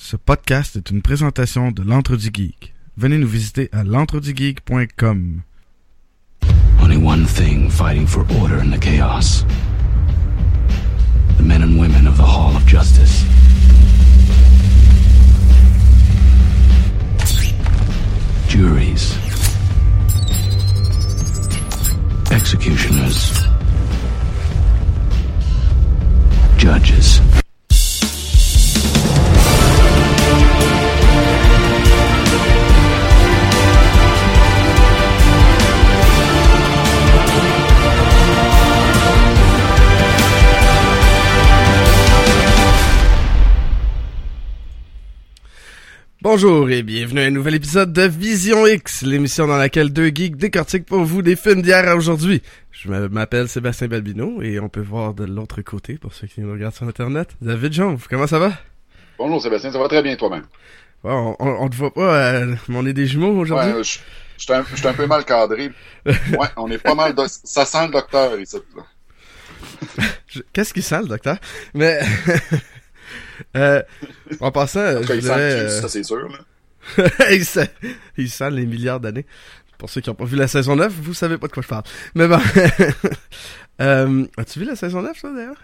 Ce podcast est une présentation de l'Antre du Geek. Venez nous visiter à l'entredugeek.com. Only one thing fighting for order in the chaos. The men and women of the Hall of Justice. Juries. Executioners. Judges. Bonjour et bienvenue à un nouvel épisode de Vision X, l'émission dans laquelle deux geeks décortiquent pour vous des films d'hier à aujourd'hui. Je m'appelle Sébastien Balbino et on peut voir de l'autre côté, pour ceux qui nous regardent sur Internet, David Jonve. Comment ça va? Bonjour Sébastien, ça va très bien toi-même. Ouais, on te voit pas, mais on est des jumeaux aujourd'hui. Ouais, je suis un peu mal cadré. Ouais, on est pas mal... Ça sent le docteur ici. Qu'est-ce qu'il sent le docteur? Mais... en passant, je dirais... ça c'est sûr, là. il sent les milliards d'années. Pour ceux qui n'ont pas vu la saison 9, vous savez pas de quoi je parle. Mais bon... as-tu vu la saison 9, toi, d'ailleurs?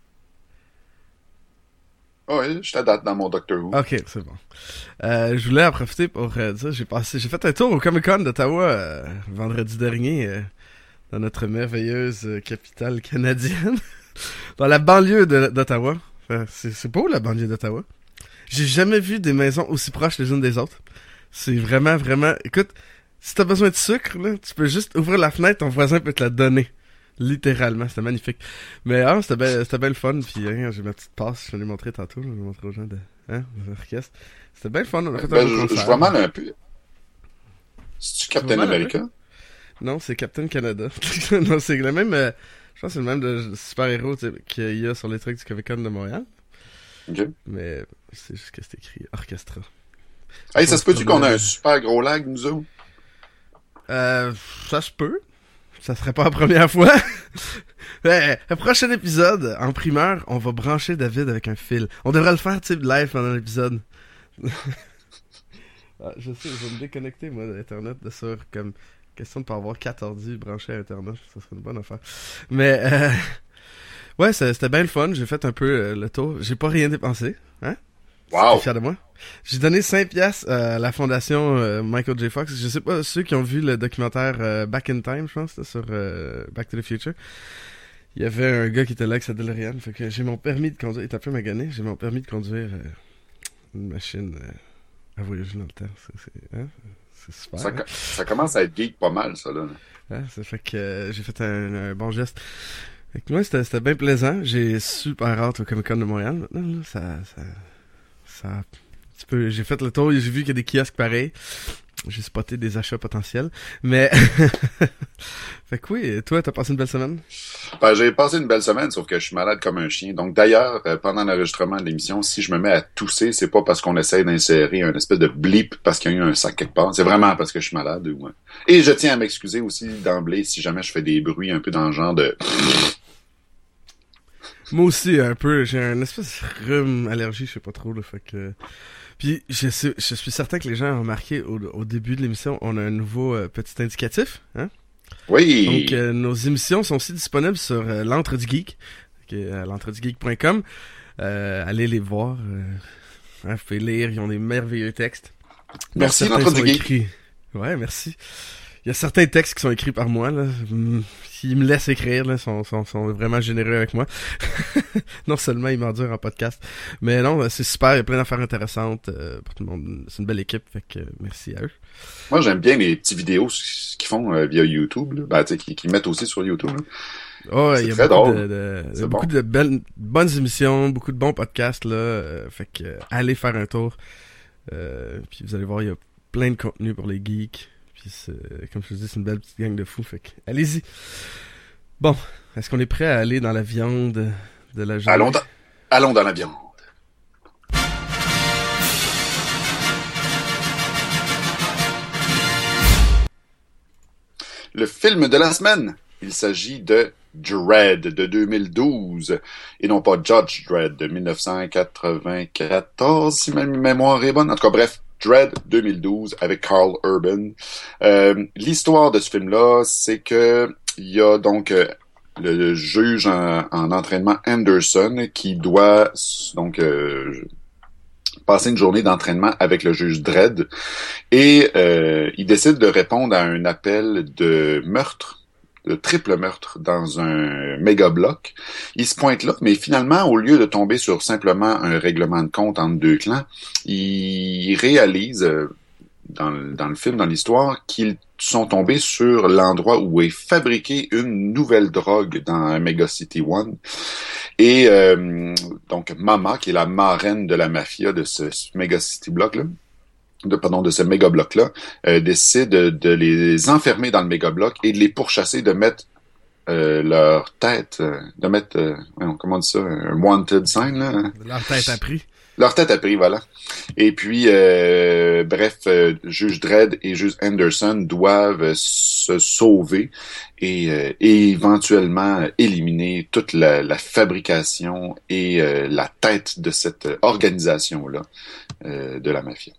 Oui, je t'adapte dans mon Doctor Who. Ok, c'est bon. Je voulais en profiter pour dire, j'ai fait un tour au Comic-Con d'Ottawa vendredi dernier, dans notre merveilleuse capitale canadienne, dans la banlieue d'Ottawa. C'est beau, la banlieue d'Ottawa. J'ai jamais vu des maisons aussi proches les unes des autres. C'est vraiment, vraiment... Écoute, si t'as besoin de sucre, là, tu peux juste ouvrir la fenêtre, ton voisin peut te la donner. Littéralement, c'était magnifique. Mais c'était bien le fun, puis j'ai ma petite passe, je l'ai montré tantôt, je l'ai montré aux gens de l'orchestre. C'était bien le fun, on a fait un beau concert. Je vois mal un peu. C'est-tu Captain America? Non, c'est Captain Canada. Non, c'est le même... je pense que c'est le même de super-héros qu'il y a sur les trucs du Comic-Con de Montréal. Ok. Mais c'est juste que c'est écrit Orchestra. Hey, ça se peut-tu qu'on a un super gros lag, nous autres? Ça se peut. Ça serait pas la première fois. Le prochain épisode, en primeur, on va brancher David avec un fil. On devrait le faire type live pendant l'épisode. Je sais, je vais me déconnecter, moi, d'Internet, de ça, comme... Question de pas avoir 4 ordi branchés à Internet, ça serait une bonne affaire. Mais, ouais, c'était bien le fun, j'ai fait un peu le tour. J'ai pas rien dépensé, hein? Wow! J'étais fier de moi. J'ai donné 5$ à la fondation Michael J. Fox. Je sais pas, ceux qui ont vu le documentaire Back in Time, je pense, sur Back to the Future. Il y avait un gars qui était là avec sa DeLorean, fait que j'ai mon permis de conduire, il est un peu magané, j'ai mon permis de conduire une machine à voyager dans le temps. Hein? C'est super. Ça commence à être geek pas mal, ça, là. Ouais, ça fait que j'ai fait un bon geste. Fait que moi, c'était bien plaisant. J'ai super hâte au Comic-Con de Montréal. Maintenant, là, ça un petit peu... J'ai fait le tour, j'ai vu qu'il y a des kiosques pareils. J'ai spoté des achats potentiels. Mais... fait que oui, toi, t'as passé une belle semaine? Ben, j'ai passé une belle semaine, sauf que je suis malade comme un chien. Donc, d'ailleurs, pendant l'enregistrement de l'émission, si je me mets à tousser, c'est pas parce qu'on essaie d'insérer un espèce de blip parce qu'il y a eu un sac quelque part. C'est vraiment parce que je suis malade. Et je tiens à m'excuser aussi d'emblée si jamais je fais des bruits un peu dans le genre de... Moi aussi, un peu. J'ai un espèce de rhume, allergie, je sais pas trop, là, fait que... Puis, je suis certain que les gens ont remarqué au début de l'émission, on a un nouveau petit indicatif, hein? Oui! Donc, nos émissions sont aussi disponibles sur l'Antre du Geek, l'entredugeek.com. Allez les voir. Vous pouvez lire, ils ont des merveilleux textes. Merci, l'Antre du Geek. Ouais, merci. Il y a certains textes qui sont écrits par moi, là. S'ils me laissent écrire, là, sont vraiment généreux avec moi. Non seulement ils m'endurent en podcast, mais non, c'est super, il y a plein d'affaires intéressantes pour tout le monde. C'est une belle équipe, fait que merci à eux. Moi, j'aime bien les petits vidéos qu'ils font via YouTube, là. Ben, tu sais, qu'ils mettent aussi sur YouTube, là. Oh, il y a beaucoup de bonnes émissions, beaucoup de bons podcasts, là. Fait que allez faire un tour. Puis vous allez voir, il y a plein de contenu pour les geeks. Puis comme je te dis, c'est une belle petite gang de fous, fait que allez-y. Bon, est-ce qu'on est prêt à aller dans la viande de la journée? Allons dans la viande. Le film de la semaine, il s'agit de Dredd de 2012 et non pas Judge Dredd de 1994, si ma mémoire est bonne. En tout cas, bref, Dredd 2012 avec Carl Urban. L'histoire de ce film-là, c'est que il y a donc le juge en entraînement Anderson qui doit donc passer une journée d'entraînement avec le juge Dredd et il décide de répondre à un appel de meurtre, de triple meurtre dans un méga bloc. Il se pointe là, mais finalement, au lieu de tomber sur simplement un règlement de compte entre deux clans, il réalise dans le film, dans l'histoire, qu'ils sont tombés sur l'endroit où est fabriquée une nouvelle drogue dans Mega City One. Et donc Mama, qui est la marraine de la mafia de ce Mega City Block-là, de ce méga bloc-là, décide de les enfermer dans le méga bloc et de les pourchasser, de mettre leur tête, de mettre, comment on dit ça, un wanted sign, là. Leur tête à prix. Leur tête a pris, voilà. Et puis, bref, Juge Dredd et Juge Anderson doivent se sauver et éventuellement éliminer toute la fabrication et la tête de cette organisation-là de la mafia.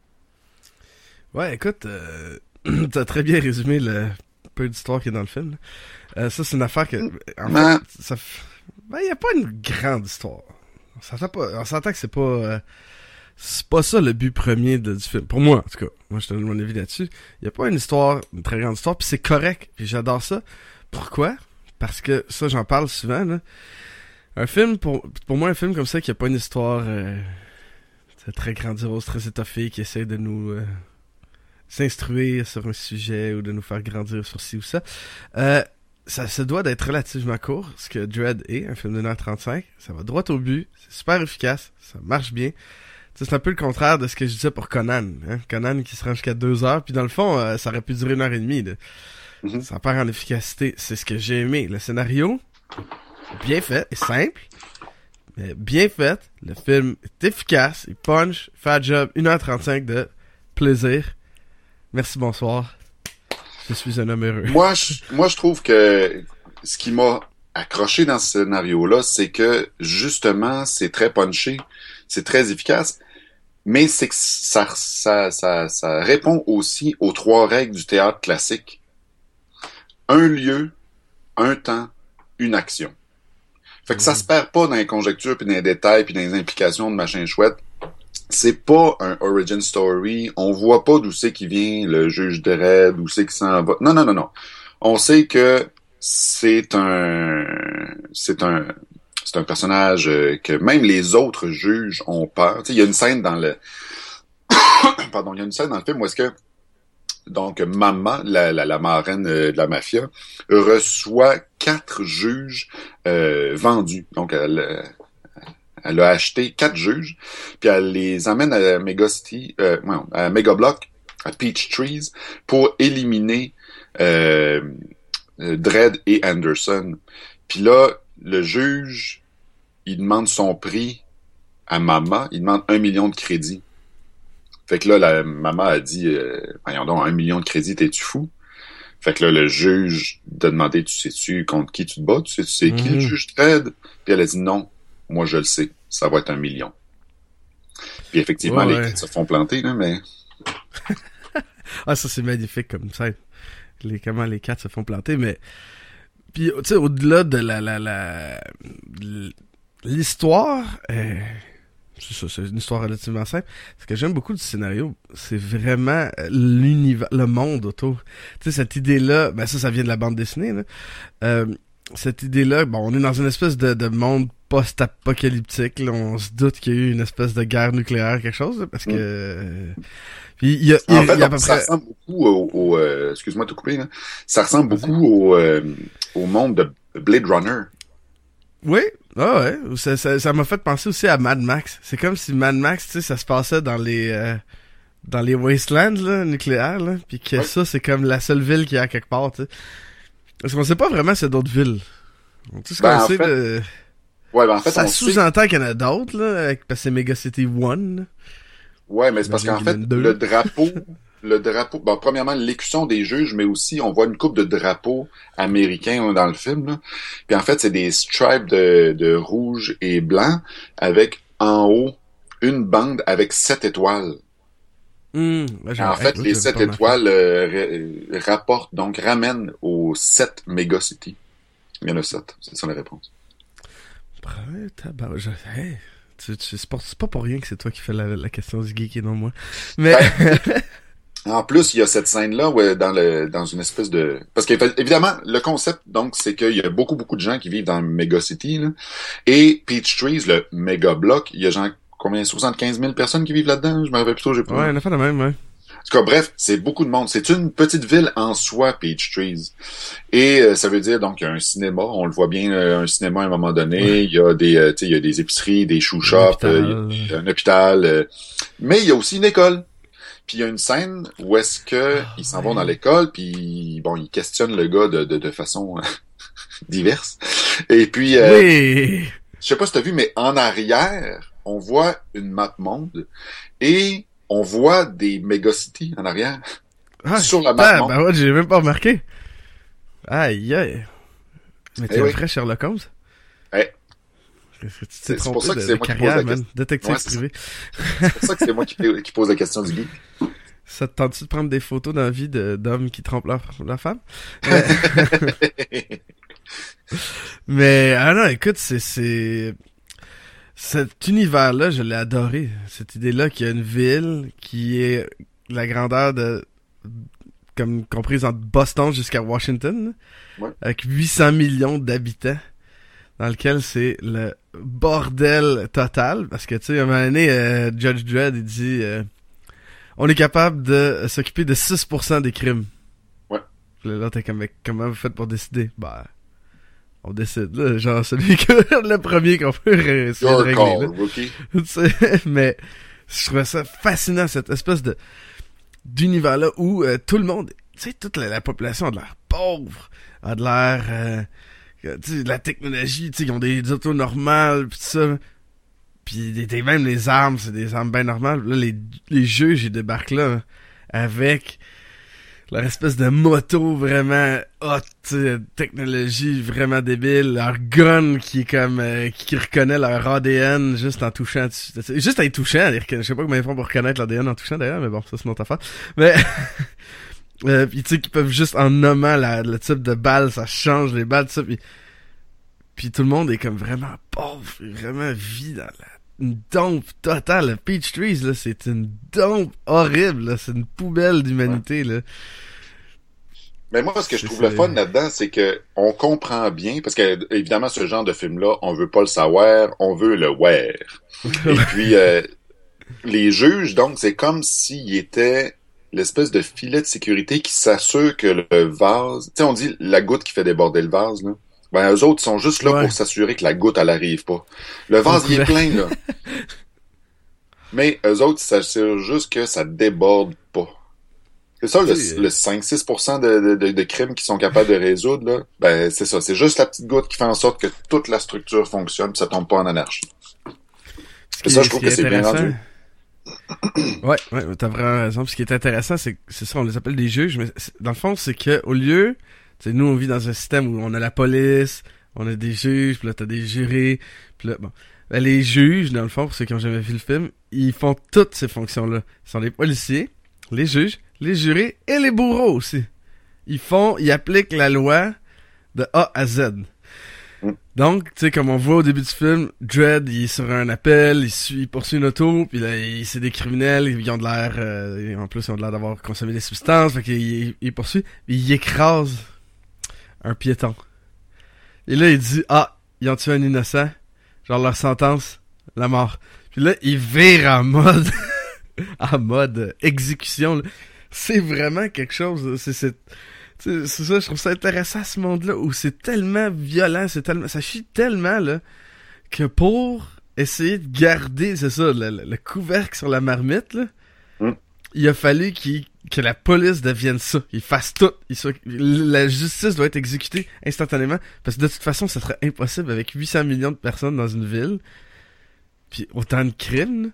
Ouais, écoute, t'as très bien résumé le peu d'histoire qui est dans le film. Ça, c'est une affaire que... En fait, y a pas une grande histoire. On s'entend que c'est pas ça le but premier du film. Pour moi, en tout cas. Moi, je te donne mon avis là-dessus. Il y a pas une très grande histoire, puis c'est correct, puis j'adore ça. Pourquoi? Parce que ça, j'en parle souvent, là. Un film, pour moi, un film comme ça qui a pas une histoire très grandiose, très étoffée, qui essaie de nous s'instruire sur un sujet ou de nous faire grandir sur ci ou ça, ça se doit d'être relativement court, ce que Dredd est, un film de 1h35. Ça va droit au but, c'est super efficace, ça marche bien. T'sais, c'est un peu le contraire de ce que je disais pour Conan. Hein? Conan qui se rend jusqu'à 2 heures, puis dans le fond, ça aurait pu durer 1h30. Là. Mm-hmm. Ça perd en efficacité. C'est ce que j'ai aimé. Le scénario, bien fait, est simple, mais bien fait. Le film est efficace, il punch, fait le job, 1h35 de plaisir. Merci, bonsoir. Je suis un homme heureux. Moi, je trouve que ce qui m'a accroché dans ce scénario-là, c'est que, justement, c'est très punché, c'est très efficace, mais c'est que ça répond aussi aux 3 règles du théâtre classique. Un lieu, un temps, une action. Fait que ça se perd pas dans les conjectures, puis dans les détails, puis dans les implications de machin chouette. C'est pas un origin story. On voit pas d'où c'est qui vient le juge Dredd, d'où c'est qui s'en va. Non. On sait que c'est un personnage que même les autres juges ont peur. Tu sais, il y a une scène dans le film où est-ce que donc Mama, la marraine de la mafia, reçoit 4 juges vendus. Donc elle a acheté 4 juges, puis elle les amène à Mega City, à Mega Block, à Peach Trees, pour éliminer Dredd et Anderson. Puis là, le juge, il demande son prix à Mama, il demande 1 million de crédits. Fait que là, la Mama a dit, voyons donc, 1 million de crédits, t'es-tu fou? Fait que là, le juge a demandé, tu sais-tu contre qui tu te bats? Tu sais qui le juge Dredd? Puis elle a dit non. Moi, je le sais. Ça va être 1 million. Puis effectivement, les 4 se font planter, là, mais... Ah, ça, c'est magnifique comme ça. Comment les 4 se font planter, mais... Puis, tu sais, au-delà de l'histoire... C'est ça, c'est une histoire relativement simple. Ce que j'aime beaucoup du scénario, c'est vraiment l'univers, le monde autour. Tu sais, cette idée-là... Ben ça vient de la bande dessinée, là. Cette idée-là, bon, on est dans une espèce de monde post-apocalyptique, là. On se doute qu'il y a eu une espèce de guerre nucléaire, quelque chose, là, parce que... Puis il y a à peu près... ça ressemble beaucoup excuse-moi de te couper, là. Ça ressemble beaucoup au monde de Blade Runner. Oui, ouais. Ça m'a fait penser aussi à Mad Max. C'est comme si Mad Max, tu sais, ça se passait dans les wastelands, là, nucléaires, là, puis que ça, c'est comme la seule ville qu'il y a quelque part, tu sais. Parce qu'on sait pas vraiment c'est d'autres villes. Tu sais ce qu'on sait de... Ouais, ben en fait, ça sous-entend qu'il y en a d'autres, là, parce que c'est Mega City One. Ouais, mais c'est parce qu'en fait, le drapeau le drapeau, bon, premièrement, l'écusson des juges, mais aussi, on voit une coupe de drapeaux américains dans le film, là. Puis en fait, c'est des stripes de rouge et blanc, avec en haut une bande avec 7 étoiles. En fait, les 7 étoiles rapportent, donc ramènent aux 7 Megacity. Il y en a 7, c'est ça la réponse. Hey, c'est pas pour rien que c'est toi qui fais la question du geek et non moi. Mais... En plus, il y a cette scène-là où, dans une espèce de... Parce qu'évidemment, le concept, donc, c'est qu'il y a beaucoup de gens qui vivent dans Megacity, là. Et Peachtrees, le méga bloc, il y a genre, combien? 75 000 personnes qui vivent là-dedans? Je me rappelle plutôt, j'ai pas... Ouais, on a fait la même, ouais. En tout cas, bref, c'est beaucoup de monde. C'est une petite ville en soi, Peachtrees. Et ça veut dire, donc, il y a un cinéma. On le voit bien, un cinéma à un moment donné. Ouais. Il y a il y a des épiceries, des shoe shops, il y a un hôpital. Mais il y a aussi une école. Puis il y a une scène où est-ce que ils s'en vont dans l'école, puis bon, ils questionnent le gars de façon diverse. Et puis, oui. Je sais pas si t'as vu, mais en arrière, on voit une map monde et on voit des Megacity en arrière sur la map monde. Ben ouais, j'ai même pas remarqué. Aïe aïe. Mais t'es un vrai Sherlock Holmes? Ouais. C'est pour ça que c'est moi qui pose la question. Détective privé. C'est pour ça que c'est moi qui pose la question du geek. Ça te tente-tu de prendre des photos dans la vie d'hommes qui trompent leur femme? Mais, non, écoute, c'est... Cet univers-là, je l'ai adoré. Cette idée-là qu'il y a une ville qui est la grandeur de... comme comprise entre Boston jusqu'à Washington, ouais. Avec 800 millions d'habitants, dans lequel c'est le bordel total, parce que, tu sais, à un moment donné, Judge Dredd, il dit on est capable de s'occuper de 6% des crimes. Ouais. Là, t'es comme, comment vous faites pour décider? Ben, on décide, là, genre celui que le premier qu'on peut essayer de régler. Mais je trouvais ça fascinant, cette espèce d'univers-là où tout le monde, tu sais, toute la population a de l'air pauvre, a de l'air... tu sais, de la technologie, tu sais, ils ont des autos normales, pis tout ça. Pis même les armes, c'est des armes bien normales. Là, les juges, ils débarquent là, avec leur espèce de moto vraiment hot, technologie vraiment débile, leur gun qui est comme, qui reconnaît leur ADN juste en touchant, juste en les touchant, je sais pas comment ils font pour reconnaître l'ADN en touchant d'ailleurs, mais bon, ça c'est une autre affaire. Mais... pis tu sais qu'ils peuvent juste en nommant le type de balle, ça change les balles, tout ça, pis tout le monde est comme vraiment pauvre, vraiment vit dans une dompe totale. Le Peachtrees, là, c'est une dompe horrible, là, c'est une poubelle d'humanité, là. Mais moi, ce que je trouve le fun là-dedans, c'est que on comprend bien, parce que évidemment, ce genre de film-là, on veut pas le savoir, on veut le wear. Et puis, les juges, donc, c'est comme s'ils étaient l'espèce de filet de sécurité qui s'assure que le vase... Tu sais, on dit la goutte qui fait déborder le vase, là. Ben, eux autres, ils sont juste là pour s'assurer que la goutte, elle arrive pas. Le vase, il est plein, là. Mais eux autres, ils s'assurent juste que ça déborde pas. C'est ça, le 5-6% de crimes qu'ils sont capables de résoudre, là. Ben, c'est ça. C'est juste la petite goutte qui fait en sorte que toute la structure fonctionne pis ça tombe pas en anarchie. Et ça, je trouve que c'est bien rendu. Ouais, t'as vraiment raison. Puis ce qui est intéressant, c'est ça, on les appelle des juges, mais dans le fond, c'est que au lieu, tu sais, nous on vit dans un système où on a la police, on a des juges, puis là t'as des jurés, puis là, bon, ben, les juges, dans le fond, pour ceux qui ont jamais vu le film, ils font toutes ces fonctions-là. Ils sont les policiers, les juges, les jurés et les bourreaux aussi. Ils appliquent la loi de A à Z. Donc, tu sais, comme on voit au début du film, Dredd, il est sur un appel, il poursuit une auto, puis là, c'est des criminels, ils ont de l'air, en plus, ils ont de l'air d'avoir consommé des substances, fait qu'il poursuit, puis il écrase un piéton. Et là, il dit, ils ont tué un innocent, genre leur sentence, la mort. Puis là, il vire en mode exécution, là. C'est vraiment quelque chose, c'est ça, je trouve ça intéressant, ce monde-là, où c'est tellement violent, ça chie tellement, là, que pour essayer de garder, c'est ça, le couvercle sur la marmite, là, il a fallu que la police devienne ça, qu'ils fassent tout, la justice doit être exécutée instantanément, parce que de toute façon, ça serait impossible avec 800 millions de personnes dans une ville, puis autant de crimes,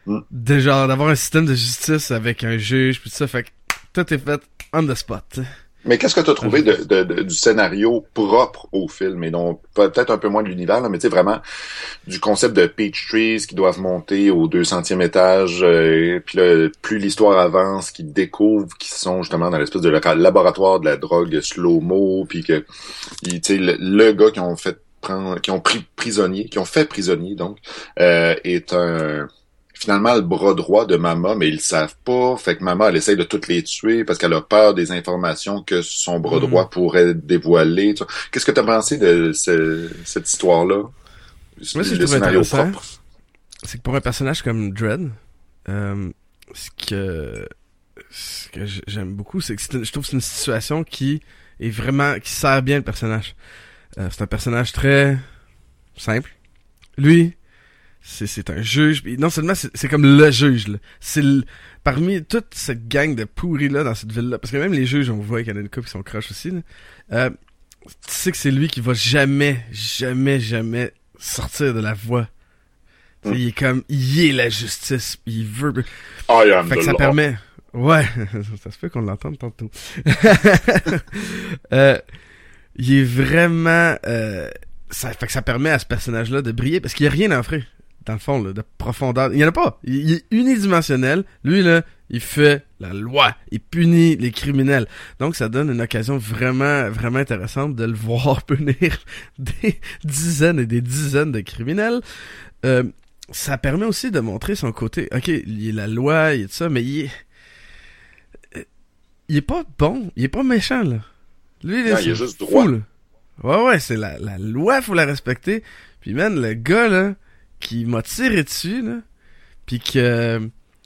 de genre d'avoir un système de justice avec un juge puis tout ça, fait que tout est fait on the spot. T'sais. Mais qu'est-ce que tu as trouvé du scénario propre au film, et donc peut-être un peu moins de l'univers, là, mais tu sais vraiment du concept de peach trees qui doivent monter au 200e étage, puis là, plus l'histoire avance, qu'ils découvrent qu'ils sont justement dans l'espèce de laboratoire de la drogue slow-mo, puis que tu sais le gars qui ont fait prisonnier donc est finalement le bras droit de Mama, mais ils le savent pas. Fait que Mama, elle essaye de toutes les tuer parce qu'elle a peur des informations que son bras droit pourrait dévoiler. Qu'est-ce que tu as pensé de cette histoire-là? Moi, c'est le scénario propre. C'est que pour un personnage comme Dredd, ce que j'aime beaucoup, c'est que je trouve que c'est une situation qui sert bien le personnage. C'est un personnage très simple. Lui, c'est un juge. Puis non seulement c'est comme le juge, là. Parmi toute cette gang de pourris là dans cette ville-là, parce que même les juges, on voit qu'il y en a une couple qui sont croches aussi, là. Tu sais que c'est lui qui va jamais sortir de la voie. Il est la justice, pis il veut. Fait que ça permet. Ouais, ça se peut qu'on l'entende tantôt. Il est vraiment. Ça fait que ça permet à ce personnage-là de briller parce qu'il y a rien à offrir. Dans le fond, là, de profondeur. Il y en a pas. Il est unidimensionnel. Lui, là, il fait la loi. Il punit les criminels. Donc, ça donne une occasion vraiment, vraiment intéressante de le voir punir des dizaines et des dizaines de criminels. Ça permet aussi de montrer son côté. Ok, il est la loi, il est tout ça, mais il est pas bon. Il est pas méchant, là. Lui, là, il est juste droit. Là. Ouais, c'est la loi, faut la respecter. Puis, man, le gars, là, qui m'a tiré dessus, là, pis que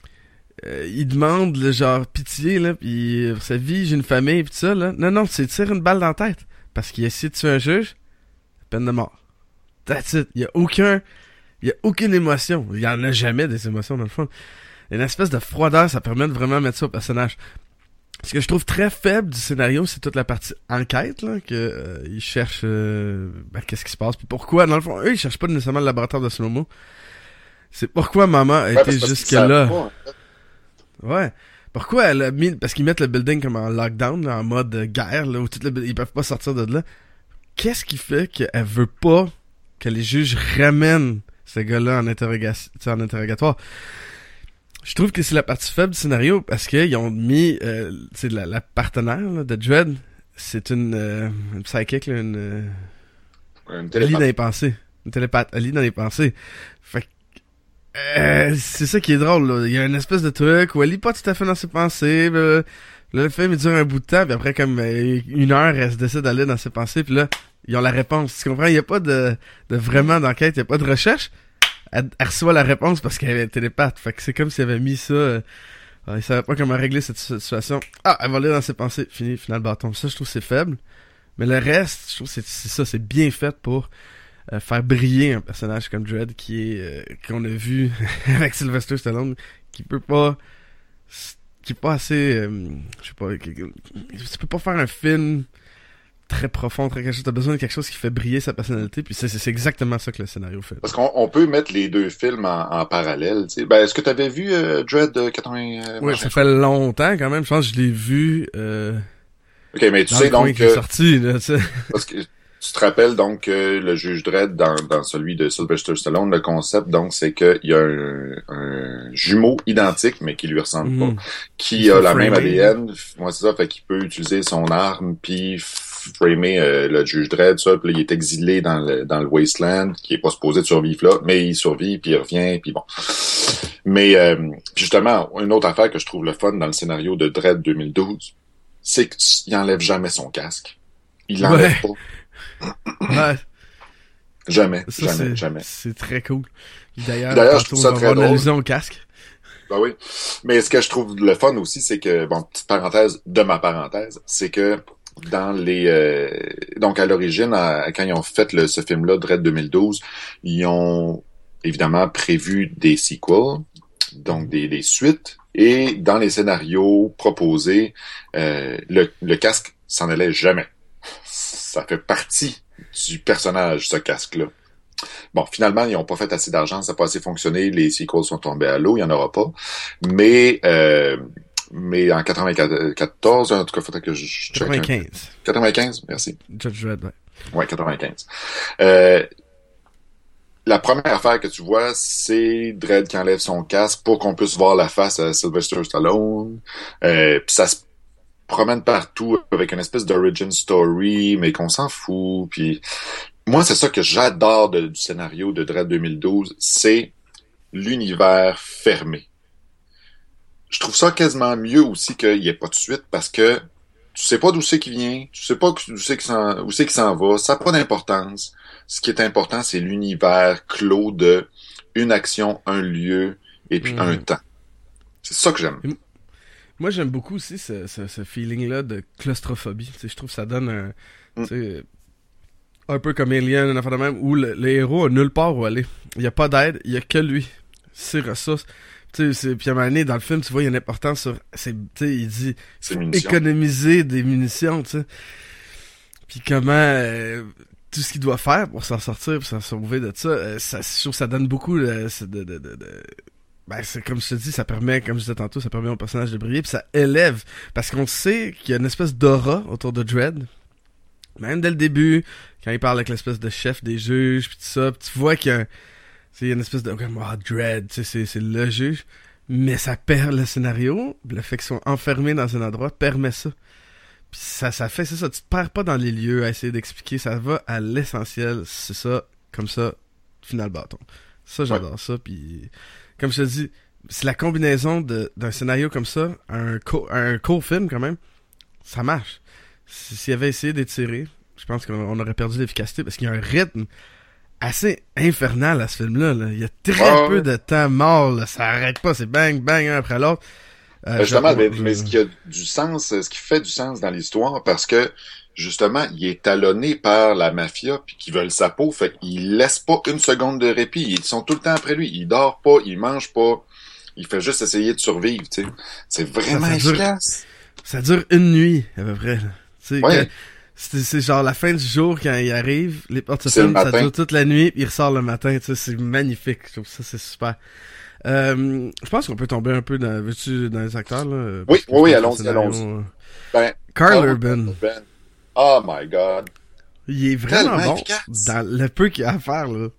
il demande, là, genre, pitié, là, pis pour sa vie, j'ai une famille, pis tout ça, là. Non, c'est tirer une balle dans la tête. Parce qu'il a essayé de tuer un juge, peine de mort. That's it. Il y a aucune émotion. Il y en a jamais des émotions, dans le fond. Une espèce de froideur, ça permet de vraiment mettre ça au personnage. Ce que je trouve très faible du scénario, c'est toute la partie enquête, là, que ils cherchent qu'est-ce qui se passe, puis pourquoi. Dans le fond, eux, ils cherchent pas nécessairement le laboratoire de slow-mo. C'est pourquoi maman a été jusque-là. Ouais. Pourquoi elle a mis... Parce qu'ils mettent le building comme en lockdown, là, en mode guerre, là, où ils peuvent pas sortir de là. Qu'est-ce qui fait qu'elle veut pas que les juges ramènent ce gars-là en interrogatoire? Je trouve que c'est la partie faible du scénario parce qu'ils ont mis la partenaire là, de Dredd, c'est une psychic, là, une elle lit dans les pensées. Une télépathe, elle lit dans les pensées. Fait que c'est ça qui est drôle, là. Il y a une espèce de truc où elle lit pas tout à fait dans ses pensées. Là, le film il dure un bout de temps, puis après comme une heure, elle se décide d'aller dans ses pensées, puis là, ils ont la réponse. Tu comprends? Il y a pas de vraiment d'enquête, il y a pas de recherche. Elle reçoit la réponse parce qu'elle est télépathe. Fait que c'est comme s'il avait mis ça. Il savait pas comment régler cette situation. Ah, elle va aller dans ses pensées. Fini, final bâton. Ça, je trouve que c'est faible. Mais le reste, je trouve que c'est ça. C'est bien fait pour faire briller un personnage comme Dredd qu'on a vu avec Sylvester Stallone, qui est pas assez. Je sais pas. Tu peux pas faire un film très profond, très quelque chose. T'as besoin de quelque chose qui fait briller sa personnalité, puis c'est exactement ça que le scénario fait. Parce qu'on peut mettre les deux films en parallèle, tu sais. Ben, est-ce que t'avais vu Dredd 80... Oui, ça fait longtemps quand même. Je pense que je l'ai vu OK, mais tu sais donc... qui est sorti, là, tu sais. Parce que tu te rappelles donc que le juge Dredd dans celui de Sylvester Stallone, le concept, donc, c'est qu'il y a un jumeau identique, mais qui lui ressemble pas, qui a la même ADN. Moi, c'est ça, fait qu'il peut utiliser son arme, puis framer le juge Dredd, ça, puis là, il est exilé dans le Wasteland, qui est pas supposé de survivre là, mais il survit, puis il revient, puis bon. Mais justement, une autre affaire que je trouve le fun dans le scénario de Dredd 2012, c'est qu'il enlève jamais son casque. Il l'enlève pas. Ouais. Jamais. C'est très cool. D'ailleurs, je trouve ça très drôle. Allusion au casque. Ben oui. Mais ce que je trouve le fun aussi, c'est que, bon, petite parenthèse de ma parenthèse, c'est que dans donc à l'origine, quand ils ont fait ce film-là, Dredd 2012, ils ont évidemment prévu des sequels, donc des suites, et dans les scénarios proposés, le casque s'en allait jamais. Ça fait partie du personnage, ce casque-là. Bon, finalement, ils n'ont pas fait assez d'argent, ça n'a pas assez fonctionné, les sequels sont tombés à l'eau, il n'y en aura pas. Mais en 94, en tout cas, il faudrait que je check. 95. 95, merci. Judge Dredd, ouais. Ouais, 95. La première affaire que tu vois, c'est Dredd qui enlève son casque pour qu'on puisse voir la face à Sylvester Stallone. Puis ça se promène partout avec une espèce d'origin story, mais qu'on s'en fout. Puis moi, c'est ça que j'adore du scénario de Dredd 2012, c'est l'univers fermé. Je trouve ça quasiment mieux aussi qu'il n'y ait pas de suite parce que tu sais pas d'où c'est qu'il vient, tu sais pas où c'est qu'il s'en va, ça n'a pas d'importance. Ce qui est important, c'est l'univers clos de une action, un lieu et puis un temps. C'est ça que j'aime. Moi, j'aime beaucoup aussi ce feeling-là de claustrophobie. Tu sais, je trouve que ça donne un peu comme Alien, un affaire de même, où le héros a nulle part où aller. Il n'y a pas d'aide, il n'y a que lui. Ses ressources. Puis à un moment donné, dans le film, tu vois, il y a une importance sur... il dit économiser des munitions, tu sais. Puis comment... tout ce qu'il doit faire pour s'en sortir, pour s'en sauver de ça, je trouve que ça donne beaucoup ben, c'est comme je te dis, ça permet, comme je disais tantôt, ça permet au personnage de briller, puis ça élève. Parce qu'on sait qu'il y a une espèce d'aura autour de Dredd. Même dès le début, quand il parle avec l'espèce de chef des juges, puis tout ça, pis tu vois qu'il y a une espèce de Dredd, tu sais, c'est le juge, mais ça perd le scénario, le fait qu'ils sont enfermés dans un endroit permet ça. Puis ça fait, c'est ça, tu te perds pas dans les lieux à essayer d'expliquer, ça va à l'essentiel, c'est ça, comme ça, final bâton. Ça, j'adore ça, puis comme je te dis, c'est la combinaison d'un scénario comme ça, un court film quand même, ça marche. S'il avait essayé d'étirer, je pense qu'on aurait perdu l'efficacité, parce qu'il y a un rythme assez infernal à ce film-là. Là. Il y a très peu de temps mort, là. Ça arrête pas, c'est bang, bang, un après l'autre. Justement, mais ce qui a du sens, ce qui fait du sens dans l'histoire, parce que justement, il est talonné par la mafia, puis qu'ils veulent sa peau, fait qu'il laisse pas une seconde de répit. Ils sont tout le temps après lui. Il dort pas, il mange pas, il fait juste essayer de survivre, tu sais. C'est vraiment efficace. Ça dure une nuit, à peu près. Tu sais, c'est genre la fin du jour quand il arrive, les portes se ferment, ça dure toute la nuit, puis il ressort le matin, tu sais, c'est magnifique. Je trouve ça, c'est super. Je pense qu'on peut tomber un peu dans les acteurs, là. Oui, allons-y. Ben, Karl Urban. Oh my god. Il est vraiment bon dans le peu qu'il a à faire, là.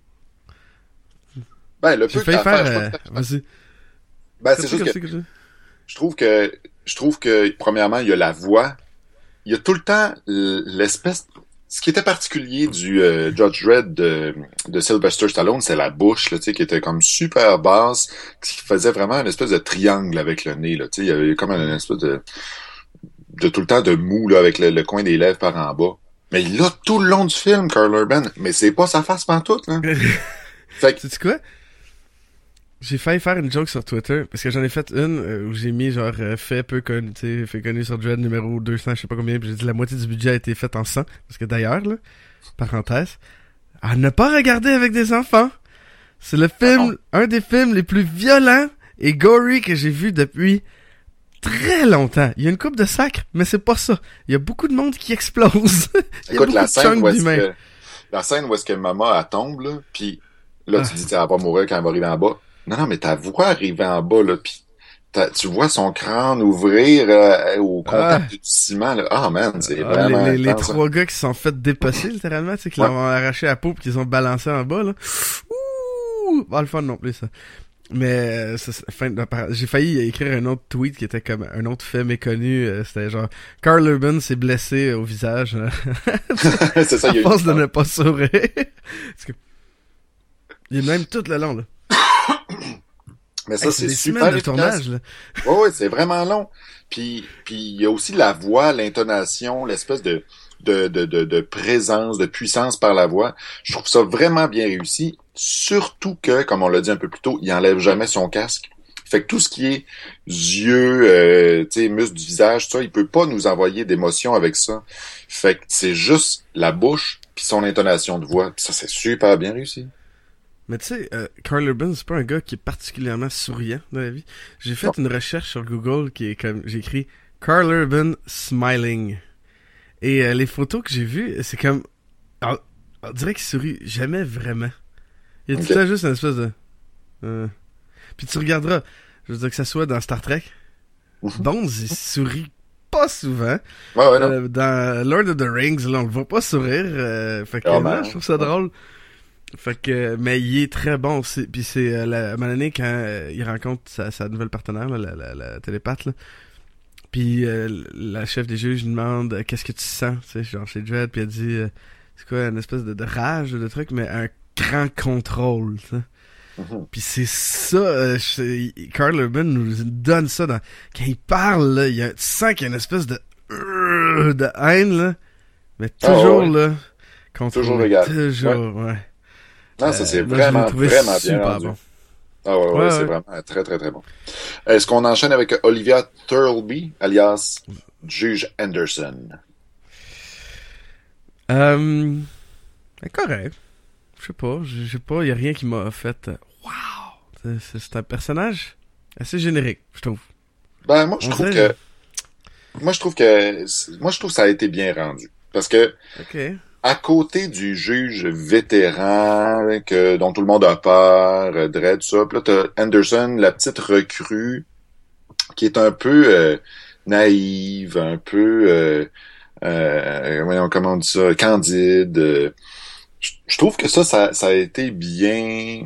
Ben, le peu qu'il a à faire, vas-y. Ben, c'est juste que je trouve que premièrement, il y a la voix. Il y a tout le temps l'espèce... Ce qui était particulier du Judge Dredd de Sylvester Stallone, c'est la bouche, là, tu sais, qui était comme super basse, qui faisait vraiment une espèce de triangle avec le nez, là, tu sais, il y avait comme une espèce de tout le temps de mou, là, avec le coin des lèvres par en bas. Mais il l'a tout le long du film, Karl Urban, mais c'est pas sa face pantoute, là. Fait que... Sais-tu quoi? J'ai failli faire une joke sur Twitter, parce que j'en ai fait une où j'ai mis genre fait connu sur Dredd numéro 200, je sais pas combien, puis j'ai dit la moitié du budget a été fait en sang, parce que d'ailleurs, là, parenthèse, à ne pas regarder avec des enfants, c'est le film, un des films les plus violents et gory que j'ai vu depuis très longtemps. Il y a une coupe de sacre, mais c'est pas ça. Il y a beaucoup de monde qui explose. Écoute, la scène où est-ce que maman elle tombe, là, puis là, tu dis qu'elle va mourir quand elle va arriver en bas. Non, mais ta voix arrive en bas, là, pis tu vois son crâne ouvrir au contact du ciment, là. Ah, man, c'est vraiment... Les trois gars qui se sont fait dépecer, littéralement, tu sais, qui l'ont arraché à la peau pis qu'ils ont balancé en bas, là. Ouh! Pas le fun non plus, ça. Mais j'ai failli écrire un autre tweet qui était comme un autre fait méconnu. C'était genre Karl Urban s'est blessé au visage. C'est ça, à force de ne pas sourire. Il est même tout le long, là. Mais ça, c'est super semaines de tournage, là. Ouais, c'est vraiment long. Puis il y a aussi la voix, l'intonation, l'espèce de présence, de puissance par la voix. Je trouve ça vraiment bien réussi. Surtout que, comme on l'a dit un peu plus tôt, il enlève jamais son casque. Fait que tout ce qui est yeux, tu sais, muscles du visage, ça, il peut pas nous envoyer d'émotion avec ça. Fait que c'est juste la bouche puis son intonation de voix. Pis ça, c'est super bien réussi. Mais tu sais, Karl Urban, c'est pas un gars qui est particulièrement souriant dans la vie. J'ai fait une recherche sur Google qui est comme... J'ai écrit « Karl Urban smiling ». Et les photos que j'ai vues, c'est comme... On dirait qu'il sourit jamais vraiment. Il y a tout ça juste une espèce de... Puis tu regarderas, je veux dire que ça soit dans Star Trek, Bones, il sourit pas souvent. Ouais, non. Dans Lord of the Rings, là, on le voit pas sourire. Fait que là, je trouve ça drôle. Fait que, mais il est très bon aussi. Puis c'est à un moment donné, quand il rencontre sa nouvelle partenaire, là, la télépathe, là. Puis la chef des juges lui demande qu'est-ce que tu sens, tu sais, genre chez Dredd, puis elle dit c'est quoi, une espèce de rage ou de truc, mais un grand contrôle, tu sais. Puis c'est ça, Karl Urban nous donne ça quand il parle, là, tu sens qu'il y a une espèce de haine, là, mais toujours, là, contrôle. Toujours égal. Toujours, ouais. Non, ça c'est vraiment bien rendu. Bon. Ah ouais, c'est vraiment très, très, très bon. Est-ce qu'on enchaîne avec Olivia Thirlby, alias Juge Anderson? Correct. Je sais pas, y a rien qui m'a fait wow! C'est un personnage assez générique, je trouve. Ben, moi, je trouve que ça a été bien rendu. Parce que, à côté du juge vétéran, dont tout le monde a peur, Dredd, tout ça, pis là, t'as Anderson, la petite recrue, qui est un peu naïve, un peu, comment on dit ça, candide. Je trouve que ça a été bien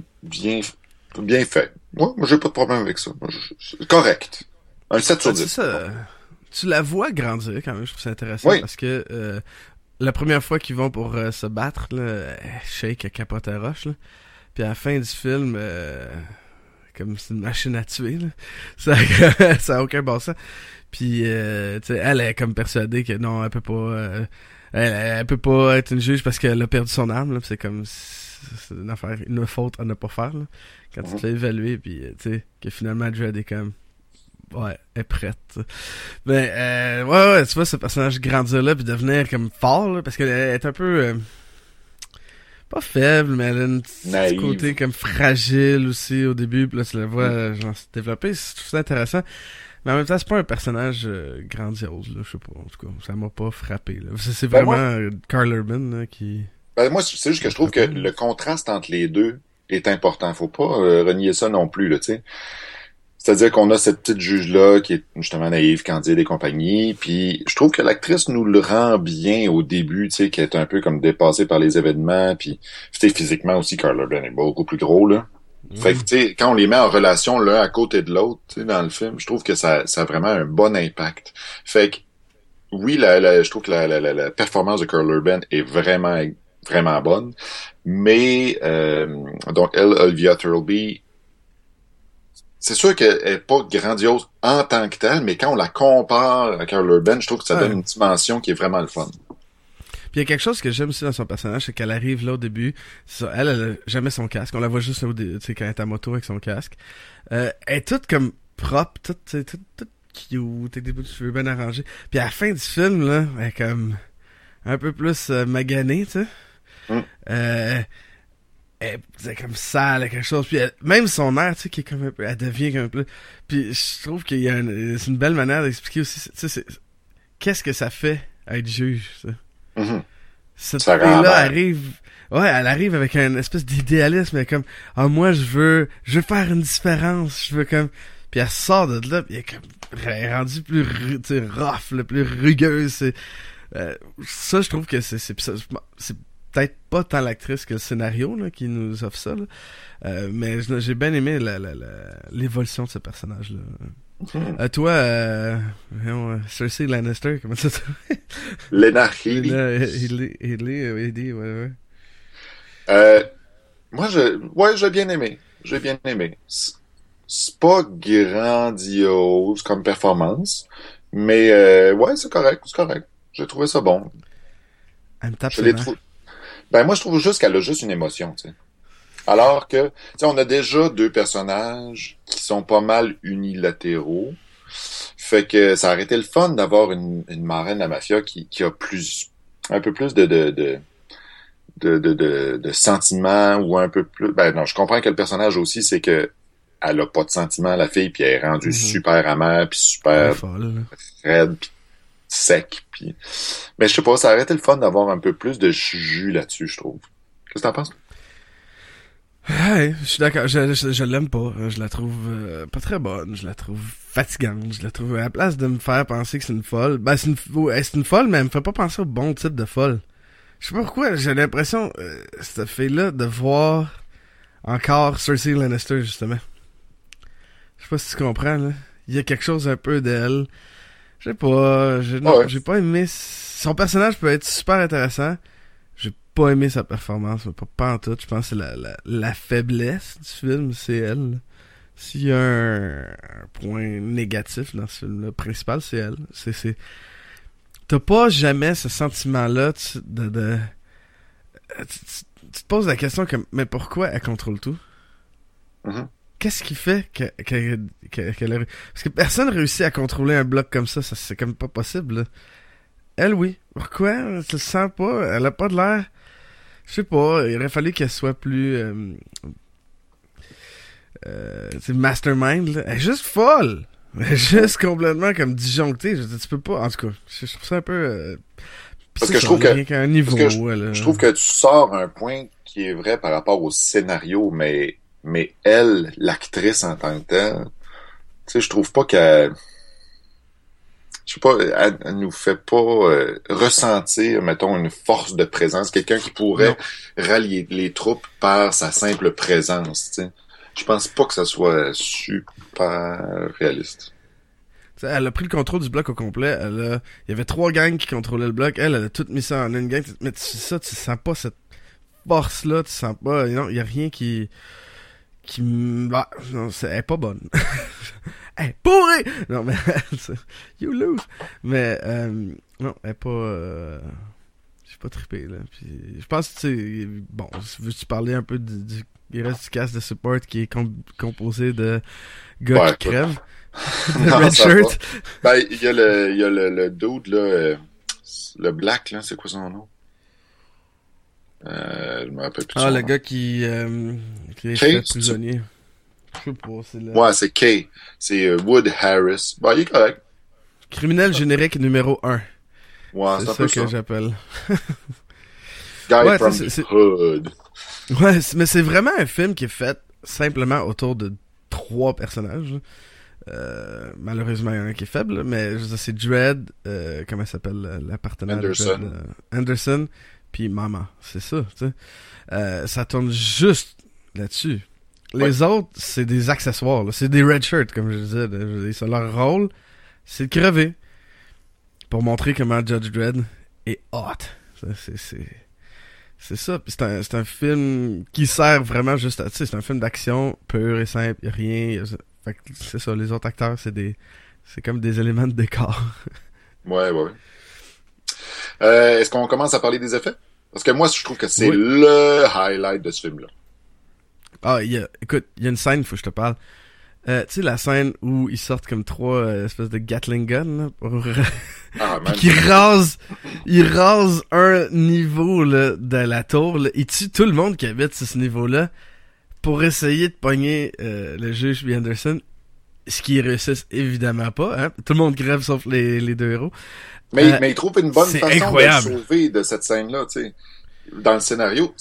fait. Moi, j'ai pas de problème avec ça. C'est correct. Un 7 sur 10. C'est ça. Tu la vois grandir quand même, je trouve ça intéressant parce que la première fois qu'ils vont pour se battre, là, Shake capote à roche, là. Puis à la fin du film, comme c'est une machine à tuer, là. Ça a aucun bon sens. Puis tu sais, elle est comme persuadée que non, elle peut pas elle peut pas être une juge parce qu'elle a perdu son âme, là. Pis c'est comme c'est une affaire, une faute à ne pas faire, là. Quand tu te fais évaluer, puis tu sais que finalement Dredd est comme ouais, elle est prête. Mais ouais, tu vois ce personnage grandir là puis devenir comme fort, là, parce qu'elle est un peu pas faible, mais elle a un petit côté comme fragile aussi au début, puis là tu la vois genre se développer, je trouve ça intéressant. Mais en même temps, c'est pas un personnage grandiose, là, je sais pas, en tout cas, ça m'a pas frappé, là. C'est vraiment Karl Urban, là, qui... Ben moi, c'est juste que je trouve que le contraste entre les deux est important. Faut pas renier ça non plus, là, tu sais. C'est-à-dire qu'on a cette petite juge-là qui est justement naïve, candide et compagnie, puis je trouve que l'actrice nous le rend bien au début, tu sais, qui est un peu comme dépassée par les événements, puis tu sais, physiquement aussi, Karl Urban est beaucoup plus gros, là. Fait que, tu sais, quand on les met en relation l'un à côté de l'autre, tu sais, dans le film, je trouve que ça a vraiment un bon impact. Fait que, oui, je trouve que la performance de Karl Urban est vraiment, vraiment bonne, mais, donc, Olivia Thirlby, c'est sûr qu'elle est pas grandiose en tant que telle, mais quand on la compare à Karl Urban, je trouve que ça donne une dimension qui est vraiment le fun. Puis il y a quelque chose que j'aime aussi dans son personnage, c'est qu'elle arrive là au début, c'est ça, elle a jamais son casque, on la voit juste là, tu sais, quand elle est à moto avec son casque. Elle est toute comme propre, toute cute, avec des bouts de cheveux bien arrangés. Puis à la fin du film, là, elle est comme un peu plus maganée, tu sais. C'est comme sale, quelque chose. Puis même son air, tu sais, qui est comme un peu, elle devient comme un peu... Puis je trouve qu'il y a c'est une belle manière d'expliquer aussi, tu sais, qu'est-ce que ça fait être juge, ça. Cette fille-là arrive, elle arrive avec un espèce d'idéalisme, elle est comme, moi je veux faire une différence, je veux comme, puis elle sort de là, puis elle est rendue plus, tu sais, rough, le plus rugueuse, ça je trouve que c'est peut-être pas tant l'actrice que le scénario, là, qui nous offre ça, là. Mais j'ai bien aimé l'évolution de ce personnage-là. Toi, Cersei Lannister, comment ça s'appelle? Lena Headey, ouais. Moi, j'ai bien aimé. J'ai bien aimé. C'est pas grandiose comme performance, mais ouais, c'est correct. J'ai trouvé ça bon. Elle me tape Ben, moi, je trouve juste qu'elle a juste une émotion, tu sais. Alors que, tu sais, on a déjà deux personnages qui sont pas mal unilatéraux. Fait que ça aurait été le fun d'avoir une marraine de la mafia qui a un peu plus de sentiments ou un peu plus, ben non, je comprends que le personnage aussi, c'est que elle a pas de sentiments, la fille, puis elle est rendue super amère, puis super raide, puis sec, puis... Mais je sais pas, ça aurait été le fun d'avoir un peu plus de jus là-dessus, je trouve. Qu'est-ce que t'en penses? Ouais, je suis d'accord. Je l'aime pas. Je la trouve pas très bonne. Je la trouve fatigante. Je la trouve à la place de me faire penser que c'est une folle. Ben c'est une folle, mais elle me fait pas penser au bon type de folle. Je sais pas pourquoi. J'ai l'impression cette fille-là de voir encore Cersei Lannister justement. Je sais pas si tu comprends là. Il y a quelque chose un peu d'elle. Je sais pas. J'ai pas aimé. Son personnage peut être super intéressant. J'ai pas aimé sa performance, mais pas en tout. Je pense que c'est la faiblesse du film, c'est elle. Là. S'il y a un point négatif dans ce film-là, principal, c'est elle. T'as pas jamais ce sentiment-là de tu te poses la question comme, mais pourquoi elle contrôle tout? Mm-hmm. Qu'est-ce qui fait qu'elle a... Parce que personne réussit à contrôler un bloc comme ça c'est comme pas possible, là. Elle, oui. Pourquoi? Tu le sens pas? Elle a pas de l'air... Je sais pas, il aurait fallu qu'elle soit plus... mastermind, là. Elle est juste folle! Elle est juste complètement comme disjonctée. Tu peux pas... En tout cas, je trouve ça un peu... parce que je trouve que... je trouve que tu sors un point qui est vrai par rapport au scénario, mais elle, l'actrice en tant que telle, tu sais, je trouve pas qu'elle... Je sais pas, elle nous fait pas ressentir, mettons, une force de présence, quelqu'un qui pourrait rallier les troupes par sa simple présence, tu sais. Je pense pas que ça soit super réaliste. T'sais, elle a pris le contrôle du bloc au complet. Il y avait 3 gangs qui contrôlaient le bloc. Elle a tout mis ça en une gang. Mais tu sens pas cette force-là. Tu sens pas... Non, il y a rien qui... Bah, non, elle est pas bonne. Elle est pourrie! Non, mais... you lose! Mais, non, elle est pas... J'ai pas trippé, là. Puis, je pense que, tu sais... Bon, veux-tu parler un peu du reste du cast de support qui est composé de gars qui crèvent? De non, red shirt? Ben, il y a le dude, là... le black, là, c'est quoi son nom? Je me rappelle plus de son le nom. gars qui est Kay, fait prisonnier. Je sais pas, c'est là. Ouais, c'est Kay. C'est Wood Harris. Ben, il est correct. Criminel générique numéro 1. Ouais, C'est un ça peu que ça. j'appelle. Guy from the Hood. Ouais, mais c'est vraiment un film qui est fait simplement autour de 3 personnages. Malheureusement, il y en a un qui est faible, là, mais je veux dire, c'est Dredd, comment s'appelle la partenaire Anderson. de Dredd, Anderson, puis Mama. C'est ça, tu sais. Ça tourne juste là-dessus. Les autres, c'est des accessoires, là. C'est des red shirts, comme je disais. Là. Leur rôle, c'est de crever pour montrer comment Judge Dredd est hot. C'est ça. Puis c'est un film qui sert vraiment juste à... Tu sais, c'est un film d'action pur et simple. Il y a rien... Fait que c'est ça, les autres acteurs, c'est comme des éléments de décor. Ouais. Est-ce qu'on commence à parler des effets? Parce que moi, je trouve que c'est le highlight de ce film-là. Ah, écoute, il y a une scène, faut que je te parle. Tu sais, la scène où ils sortent comme 3 espèces de Gatling gun, là, pour... Puis ils rasent un niveau, là, de la tour, là. Ils tuent tout le monde qui habite sur ce niveau-là pour essayer de pogner le juge B. Anderson. Ce qui réussissent évidemment pas, hein. Tout le monde crève sauf les 2 héros. Mais ils trouvent une bonne façon incroyable. de sauver de cette scène-là, tu sais. Dans le scénario,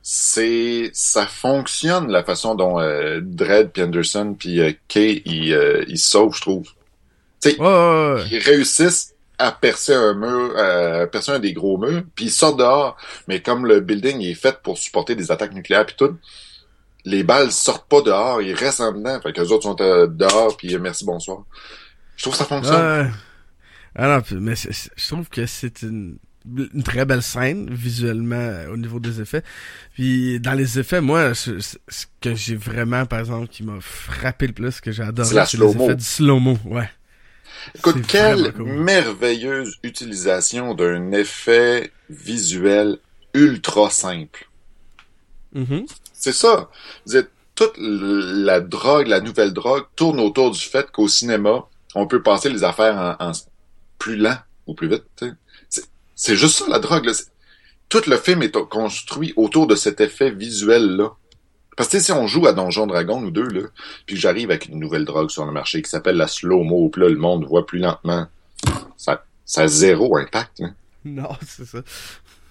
ça fonctionne la façon dont Dredd puis Anderson puis Kay ils se sauvent, je trouve. Tu sais, ils réussissent à percer un mur, percer un des gros murs, puis ils sortent dehors. Mais comme le building est fait pour supporter des attaques nucléaires puis tout, les balles sortent pas dehors, ils restent en dedans. Fait que les autres sont dehors puis merci bonsoir. Je trouve que ça fonctionne. Ah non, mais je trouve que c'est une très belle scène visuellement au niveau des effets. Puis dans les effets, moi, ce que j'ai vraiment, par exemple, qui m'a frappé le plus, que j'ai adoré, c'est les effets du slow-mo. Ouais. Écoute, quelle merveilleuse utilisation d'un effet visuel ultra simple. Mm-hmm. C'est ça. Toute la drogue, la nouvelle drogue, tourne autour du fait qu'au cinéma, on peut passer les affaires en plus lent ou plus vite. C'est juste ça, la drogue. Là. Tout le film est construit autour de cet effet visuel-là. Parce que si on joue à Donjon Dragon, nous deux, là, puis que j'arrive avec une nouvelle drogue sur le marché qui s'appelle la slow-mo, puis là, le monde voit plus lentement, ça a zéro impact. Hein. Non, c'est ça.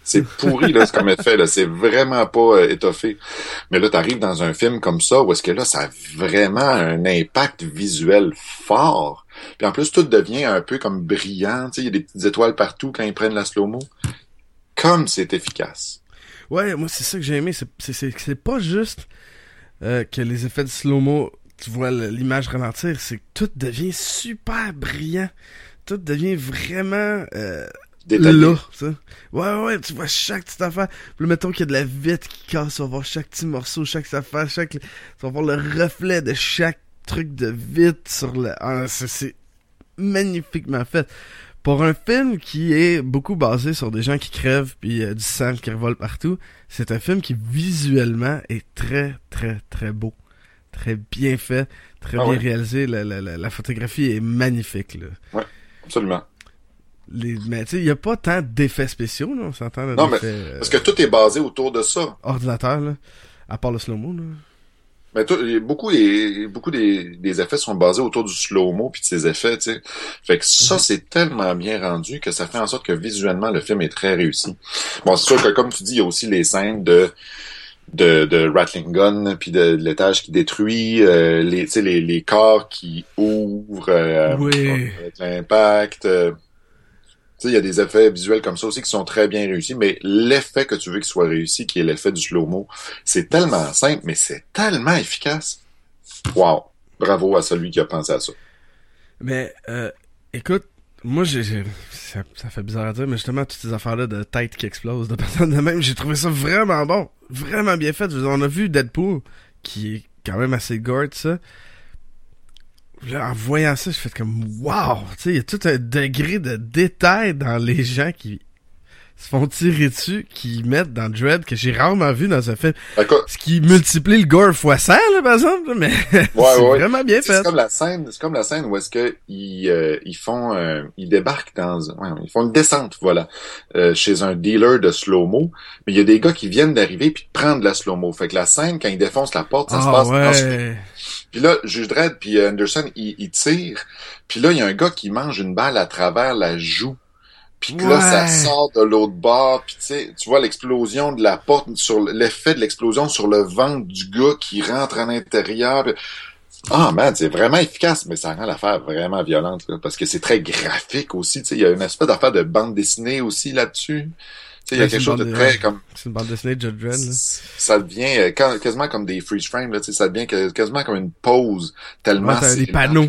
C'est pourri, là, c'est comme effet, là. C'est vraiment pas étoffé. Mais là, t'arrives dans un film comme ça, où est-ce que là, ça a vraiment un impact visuel fort. Puis en plus, tout devient un peu comme brillant. Tu sais, il y a des petites étoiles partout quand ils prennent la slow-mo. Comme c'est efficace. Ouais, moi, c'est ça que j'ai aimé. C'est pas juste que les effets de slow-mo, tu vois l'image ralentir, c'est que tout devient super brillant. Tout devient vraiment Détaillé. là, ça. Ouais, tu vois chaque petite affaire. Puis là, mettons qu'il y a de la vitre qui casse, tu vas voir chaque petit morceau, chaque affaire, tu vas voir le reflet de chaque truc de vitre sur le... Ah, c'est magnifiquement fait. Pour un film qui est beaucoup basé sur des gens qui crèvent puis du sang qui revole partout, c'est un film qui visuellement est très, très, très beau. Très bien fait, très bien réalisé. La photographie est magnifique, là. Ouais, absolument. Mais tu sais, il n'y a pas tant d'effets spéciaux, là, on s'entend. Non, mais parce que tout est basé autour de ça. Ordinateur, là, à part le slow-mo, là. Mais beaucoup des effets sont basés autour du slow-mo puis de ses effets, tu sais. Fait que ça, c'est tellement bien rendu que ça fait en sorte que visuellement, le film est très réussi. Bon, c'est sûr que comme tu dis, il y a aussi les scènes de Rattling Gun puis de l'étage qui détruit, les corps qui ouvrent avec l'impact. Tu sais, il y a des effets visuels comme ça aussi qui sont très bien réussis, mais l'effet que tu veux qu'il soit réussi, qui est l'effet du slow-mo, c'est tellement simple, mais c'est tellement efficace. Wow! Bravo à celui qui a pensé à ça. Mais, écoute, moi, ça fait bizarre à dire, mais justement, toutes ces affaires-là de tête qui explosent, de personnes de même, j'ai trouvé ça vraiment bon. Vraiment bien fait. On a vu Deadpool, qui est quand même assez gore, ça. Là, en voyant ça, je fais comme wow, tu sais, il y a tout un degré de détail dans les gens qui se font tirer dessus, qui mettent dans Dredd que j'ai rarement vu dans un film. Ce qui multiplie le gore fois 100, là, par exemple, mais c'est vraiment bien fait. C'est comme la scène où est-ce que ils débarquent ils font une descente, voilà, chez un dealer de slow-mo, mais il y a des gars qui viennent d'arriver puis de prendre la slow-mo. Fait que la scène, quand ils défoncent la porte, ça se passe dans puis là, Juge Dredd puis Anderson, ils tirent. Puis là, il y a un gars qui mange une balle à travers la joue. Puis que là, ça sort de l'autre bord. Puis tu vois l'explosion de la porte, sur l'effet de l'explosion sur le ventre du gars qui rentre à l'intérieur. Ah, man, c'est vraiment efficace, mais ça rend l'affaire vraiment violente, là, parce que c'est très graphique aussi. Il y a une espèce d'affaire de bande dessinée aussi là-dessus. Il y a quelque chose de très comme... C'est une bande dessinée de Judge Dredd, là. Ça devient quasiment comme des freeze frames, là, ça devient quasiment comme une pause, tellement c'est des panneaux.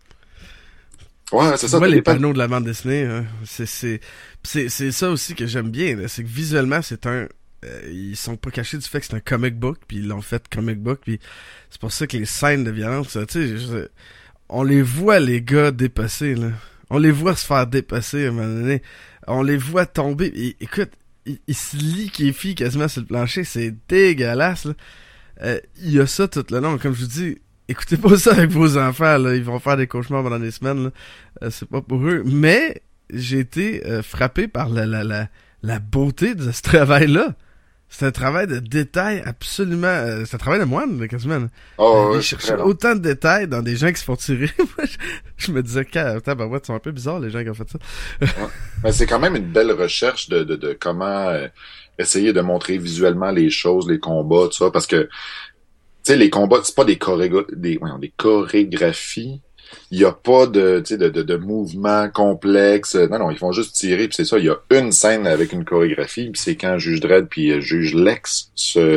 Ouais, c'est ça. Tu vois les panneaux de la bande dessinée, hein. C'est ça aussi que j'aime bien, là. C'est que visuellement, c'est ils sont pas cachés du fait que c'est un comic book, puis ils l'ont fait comic book, puis c'est pour ça que les scènes de violence, tu sais, on les voit, les gars, dépasser, là. On les voit se faire dépasser à un moment donné. On les voit tomber. Et, écoute, ils se liquéfient quasiment sur le plancher. C'est dégueulasse, là. Il y a ça tout le long. Comme je vous dis, écoutez pas ça avec vos enfants, là. Ils vont faire des cauchemars pendant des semaines, là. C'est pas pour eux. Mais j'ai été frappé par la beauté de ce travail-là. C'est un travail de détail absolument... c'est un travail de moine, quasiment. Ils cherchent autant de détails dans des gens qui se font tirer. je me disais, ils sont un peu bizarres, les gens qui ont fait ça. Mais c'est quand même une belle recherche de comment essayer de montrer visuellement les choses, les combats, tout ça, parce que, tu sais, les combats, c'est pas des chorégraphies. Il y a pas de mouvements complexes. Non, ils font juste tirer, puis c'est ça. Il y a une scène avec une chorégraphie, puis c'est quand Juge Dredd puis Juge Lex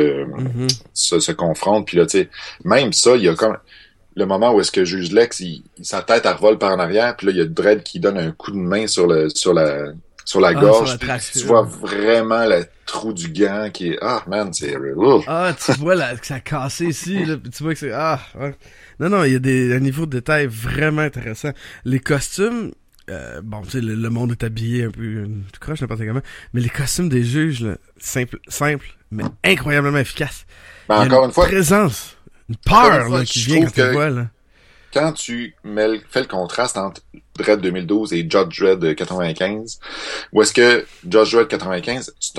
se confrontent, puis là, tu sais, même ça, il y a comme le moment où est-ce que Juge Lex, sa tête, elle revole par en arrière, puis là, il y a Dredd qui donne un coup de main sur la gorge, puis tu vois vraiment le trou du gant qui est... Ah, man, c'est... tu vois que ça a cassé ici, là, puis tu vois que c'est... Non, il y a un niveau de détail vraiment intéressant. Les costumes, bon, tu sais, le monde est habillé un peu tout croche, n'importe comment, mais les costumes des juges, là, simple, mais incroyablement efficaces. Ben, encore une fois... présence, une peur, là, qui vient quand tu vois, là. Quand tu fais le contraste entre Dredd 2012 et Judge Dredd 95, où est-ce que Judge Dredd 95, c'est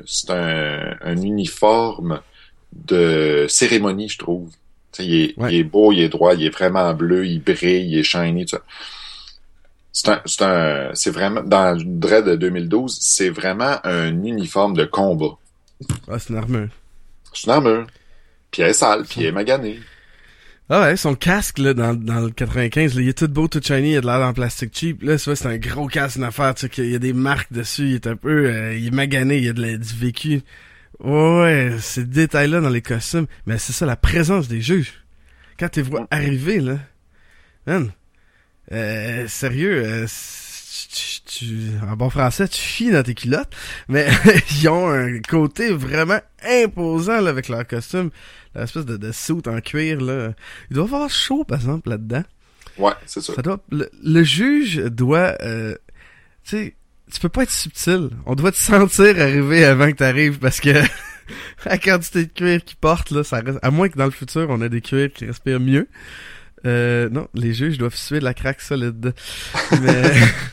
un uniforme de cérémonie, je trouve. Il est beau, il est droit, il est vraiment bleu, il brille, il est shiny, tout ça. C'est vraiment, dans Dredd de 2012, c'est vraiment un uniforme de combat. Ah, c'est une armure. C'est une armure. Puis elle est sale, puis elle est maganée. Ah ouais, son casque, là, dans le 95, là, il est tout beau, tout shiny, il a de l'air en plastique cheap. Là, c'est un gros casque, une affaire, tu sais, qu'il y a des marques dessus, il est un peu, il est magané, il y a du vécu. Ouais, ces détails-là dans les costumes. Mais c'est ça, la présence des juges. Quand tu les vois arriver, là, man, sérieux, en bon français, tu chies dans tes culottes, mais ils ont un côté vraiment imposant là, avec leur costume, l'espèce de suit en cuir là. Il doit avoir chaud par exemple là-dedans. Ouais, c'est ça. Le juge doit, tu sais, tu peux pas être subtil. On doit te sentir arriver avant que t'arrives parce que la quantité de cuir qu'ils portent là, ça reste, à moins que dans le futur on ait des cuirs qui respirent mieux. Non, les juges doivent suer de la craque solide. Mais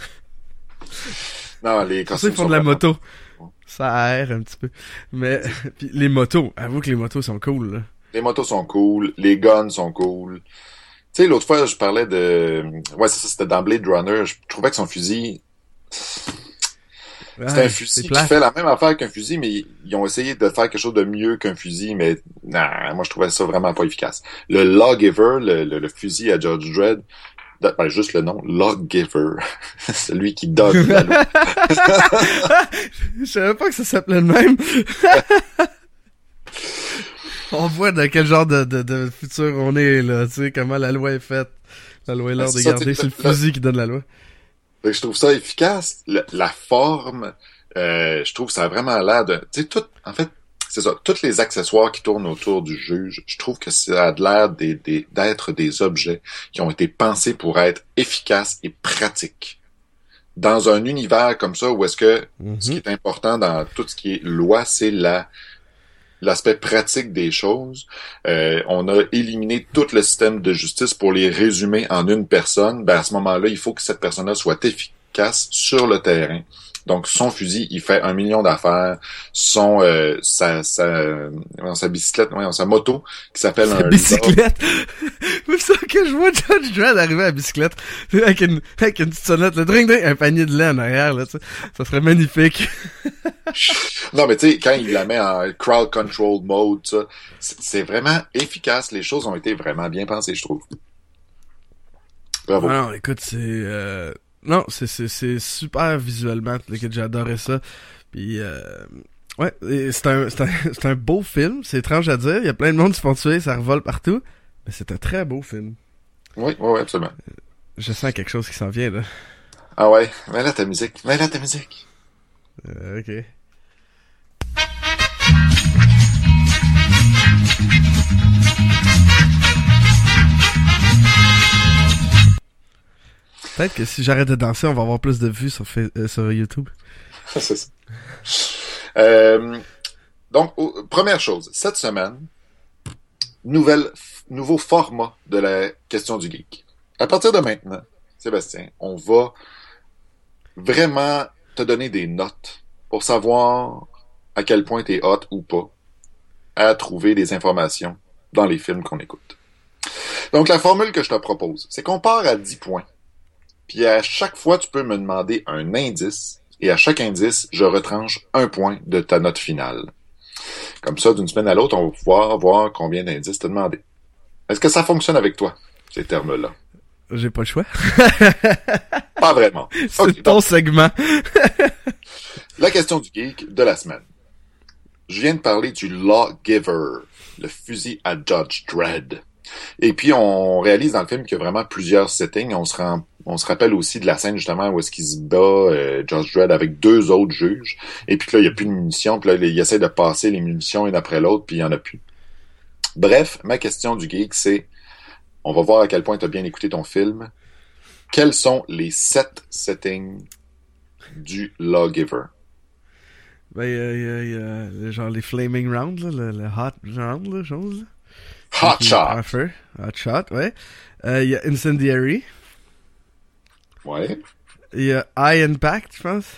non, les costumes ils font de la moto. Ça aère un petit peu. Mais puis les motos, avoue que les motos sont cool là. Les motos sont cool, les guns sont cool. Tu sais, l'autre fois, je parlais de... Ouais, c'est ça, c'était dans Blade Runner. Je trouvais que son fusil... C'était un fusil qui fait la même affaire qu'un fusil, mais ils ont essayé de faire quelque chose de mieux qu'un fusil, mais non, moi je trouvais ça vraiment pas efficace. Le Lawgiver, le fusil à Judge Dredd, ben, juste le nom, Lawgiver, celui qui donne la loi. Je savais pas que ça s'appelait le même. On voit dans quel genre de futur on est, là, tu sais, comment la loi est faite. La loi est l'ordre de garder, c'est le fusil qui donne la loi. Je trouve ça efficace. La forme, je trouve que ça a vraiment l'air de... Tu sais, tout, en fait, c'est ça. Tous les accessoires qui tournent autour du juge, je trouve que ça a l'air d'être des objets qui ont été pensés pour être efficaces et pratiques. Dans un univers comme ça, où est-ce que ce qui est important dans tout ce qui est loi, c'est l'aspect pratique des choses. On a éliminé tout le système de justice pour les résumer en une personne. Ben, à ce moment-là, il faut que cette personne-là soit efficace sur le terrain. Donc, son fusil, il fait 1 million d'affaires. Sa bicyclette, sa moto, qui s'appelle sa bicyclette! C'est ça que je vois Judge Dredd arriver à la bicyclette, avec une petite sonnette, le drink, un panier de lait en arrière, là, tu sais. Ça serait magnifique. Non, mais tu sais, quand il la met en crowd control mode, ça, c'est vraiment efficace. Les choses ont été vraiment bien pensées, je trouve. Bravo. Non, écoute, c'est non, c'est super visuellement, j'ai adoré ça. Puis ouais, c'est un beau film, c'est étrange à dire, il y a plein de monde qui se font tuer, ça revole partout, mais c'est un très beau film. Oui, absolument. Je sens quelque chose qui s'en vient, là. Ah ouais, mets là ta musique. Ok. Peut-être que si j'arrête de danser, on va avoir plus de vues sur YouTube. C'est ça. Donc, première chose, cette semaine, nouveau format de la question du geek. À partir de maintenant, Sébastien, on va vraiment te donner des notes pour savoir à quel point t'es hot ou pas à trouver des informations dans les films qu'on écoute. Donc, la formule que je te propose, c'est qu'on part à 10 points. Puis à chaque fois, tu peux me demander un indice, et à chaque indice, je retranche 1 point de ta note finale. Comme ça, d'une semaine à l'autre, on va pouvoir voir combien d'indices te demander. Est-ce que ça fonctionne avec toi, ces termes-là? J'ai pas le choix. Pas vraiment. C'est okay, ton segment. La question du geek de la semaine. Je viens de parler du Lawgiver, le fusil à Judge Dredd. Et puis, on réalise dans le film qu'il y a vraiment plusieurs settings. On se rappelle aussi de la scène, justement, où est-ce qu'il se bat, Judge Dredd, avec 2 autres juges. Et puis là, il n'y a plus de munitions. Puis là, il essaie de passer les munitions une après l'autre, puis il n'y en a plus. Bref, ma question du geek, c'est, on va voir à quel point tu as bien écouté ton film. Quels sont les 7 settings du Lawgiver? Ben, il y a genre les Flaming Rounds, là, le Hot Round, là, chose, là. Hot Shot. Hot Shot, ouais. Il y a Incendiary. Ouais. Il y a High Impact, je pense.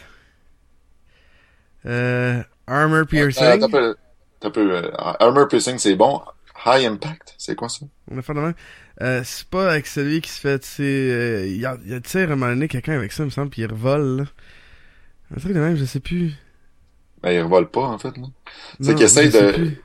Armor Piercing. Armor Piercing, c'est bon. High Impact? C'est quoi ça? On a fait de même. C'est pas avec celui qui se fait, tu sais, il y a tu sais, à un moment donné, quelqu'un avec ça, il me semble, puis il revole, là. Un truc de même, je sais plus. Ben, il revole pas, en fait, là. C'est Non, qu'il essaye je sais de... plus.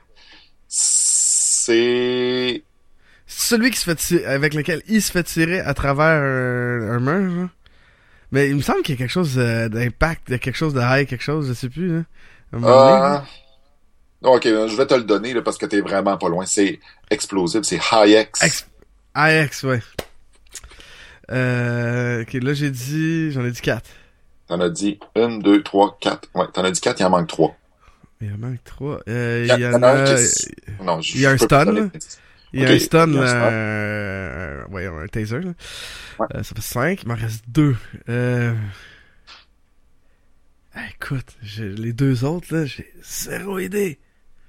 C'est... C'est celui qui se fait tirer, avec lequel il se fait tirer à travers un mur, genre. Mais il me semble qu'il y a quelque chose d'impact, il y a quelque chose de high, quelque chose, je sais plus, là. À un moment donné, là. Ok, je vais te le donner, là, parce que t'es vraiment pas loin. C'est explosif, c'est High X. AX, ouais. Ok, là j'en ai dit 4. T'en as dit 1, 2, 3, 4. Ouais, t'en as dit 4, il en manque 3. Il en manque 3. Il y en a un qui... Non, il y a un stun, là. Il y a un stun, il y a un stun. Ouais, un taser, là. Ouais. Ça fait 5, il m'en reste 2. Écoute, les 2 autres, là, j'ai 0 idée.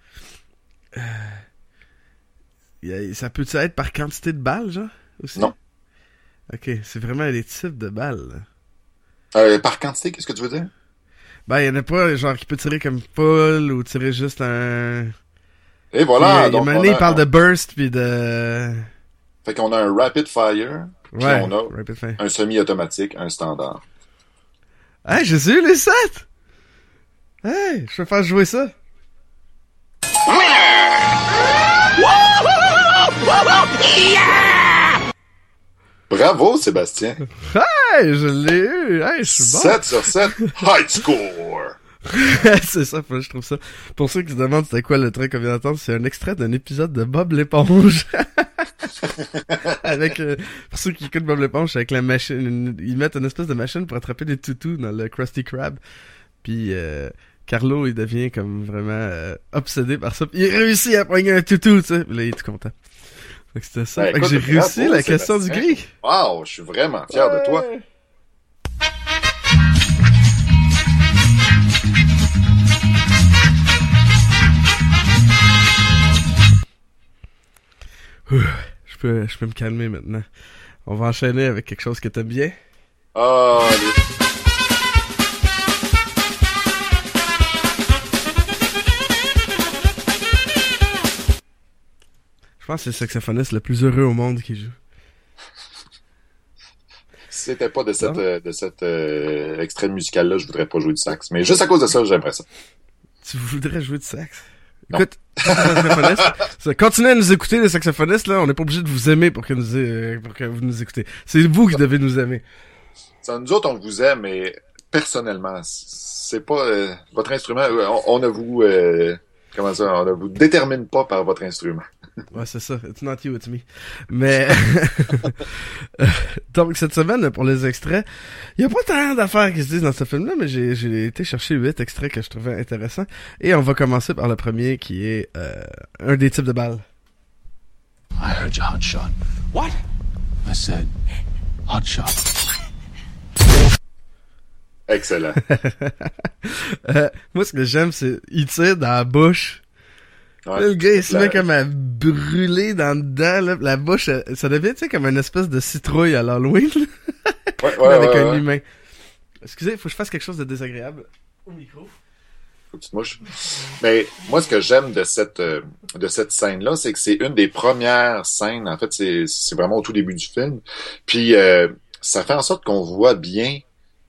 Ça peut-tu être par quantité de balles, genre, aussi? Non. Ok, c'est vraiment les types de balles, là. Par quantité, qu'est-ce que tu veux dire? Ben, il y en a pas, genre, qui peut tirer comme full, ou tirer juste un... Et voilà! Il y a un moment donné, il parle de burst, puis de... Fait qu'on a un rapid fire, puis Ouais, on a rapid fire. un semi-automatique, un standard. Hey, j'ai eu les 7! Hey, je vais faire jouer ça. Bravo, Sébastien! Hey, je l'ai eu! Hey, je suis bon! 7 sur 7, high score! C'est ça, je trouve ça. Pour ceux qui se demandent c'était quoi le truc qu'on vient d'entendre, c'est un extrait d'un épisode de Bob l'éponge. Avec, pour ceux qui écoutent Bob l'éponge, avec la machine, ils mettent une espèce de machine pour attraper des toutous dans le Krusty Krab. Puis, Carlo, il devient comme vraiment obsédé par ça. Puis il réussit à poigner un toutou, tu sais. Là, il est tout content. Fait que c'était ça. Ben, Fait que j'ai écoute, réussi bravo, la question du Sébastien. gris. Wow, je suis vraiment fier de toi. Je peux me calmer maintenant. On va enchaîner avec quelque chose que t'aimes bien. Ah, Je pense que c'est le saxophoniste le plus heureux au monde qui joue. si c'était pas de cet extrait musical-là, je voudrais pas jouer du sax. Mais juste à cause de ça, j'aimerais ça. Tu voudrais jouer du sax? Non. Écoute, continuez à nous écouter, les saxophonistes, là. On n'est pas obligé de vous aimer pour que vous nous écoutez. C'est vous qui devez nous aimer. Ça, nous autres, on vous aime, mais personnellement, c'est pas votre instrument. On ne vous... comment ça? On ne vous détermine pas par votre instrument. Ouais, c'est ça. It's not you, it's me. Mais, donc, cette semaine, pour les extraits, il y a pas tant d'affaires qui se disent dans ce film-là, mais j'ai été chercher 8 extraits que je trouvais intéressants. Et on va commencer par le premier, qui est, un des types de balles. I heard you, hot shot. What? I said, hot shot. Excellent. Moi, ce que j'aime, c'est, il tire dans la bouche. Ouais, Là, le gars, il se la- met comme à brûler dans dedans, là. La bouche, ça devient, tu sais, comme une espèce de citrouille à l'Halloween, là. Ouais, ouais, avec ouais, un ouais. humain. Excusez, faut que je fasse quelque chose de désagréable au micro. Faut que tu te mouches. Mais moi, ce que j'aime de cette scène-là, c'est que c'est une des premières scènes. En fait, c'est vraiment au tout début du film. Puis ça fait en sorte qu'on voit bien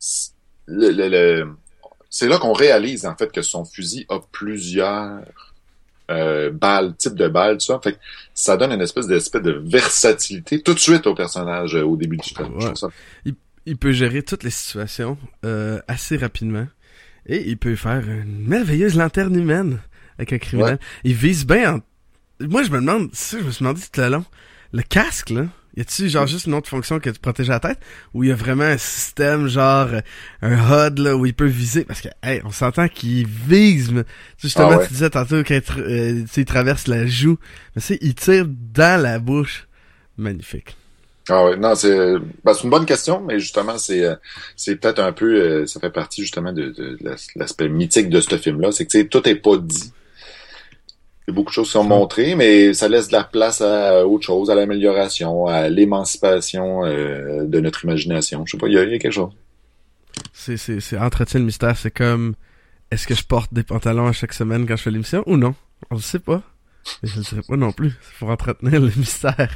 c'est là qu'on réalise en fait que son fusil a plusieurs balles, types de balles, tout ça. Fait que ça donne une espèce de versatilité tout de suite au personnage au début du film. Ouais. Je trouve ça. Il peut gérer toutes les situations assez rapidement. Et il peut faire une merveilleuse lanterne humaine avec un criminel. Ouais. Il vise bien en... Moi, je me demande, ça, je me suis demandé tout le long, le casque, là, y a-tu genre juste une autre fonction que de protéger la tête? Ou il y a vraiment un système, genre, un HUD, là, où il peut viser? Parce que, hey, on s'entend qu'il vise, mais, tu sais, justement, Ah ouais. tu disais tantôt tu sais, il traverse la joue. Mais tu sais, il tire dans la bouche. Magnifique. Ah ouais, non, c'est une bonne question, mais justement, c'est peut-être un peu, ça fait partie justement de l'aspect mythique de ce film-là, c'est que tu sais, tout est pas dit. Il y a beaucoup de choses qui sont montrées, mais ça laisse de la place à autre chose, à l'amélioration, à l'émancipation de notre imagination. Je sais pas, il y a quelque chose. C'est entretien le mystère. C'est comme, est-ce que je porte des pantalons à chaque semaine quand je fais l'émission ou non? On le sait pas. Je le dirai pas non plus. Faut entretenir le mystère.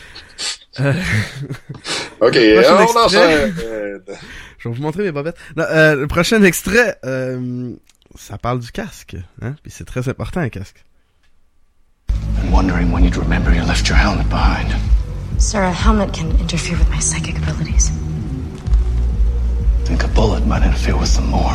Ok, on enchaîne. Je vais vous montrer mes bobettes. Non, le prochain extrait, ça parle du casque, hein? Puis c'est très important, un casque. And wondering when you'd remember you left your helmet behind. Sir, a helmet can interfere with my psychic abilities. Think a bullet might interfere with some more.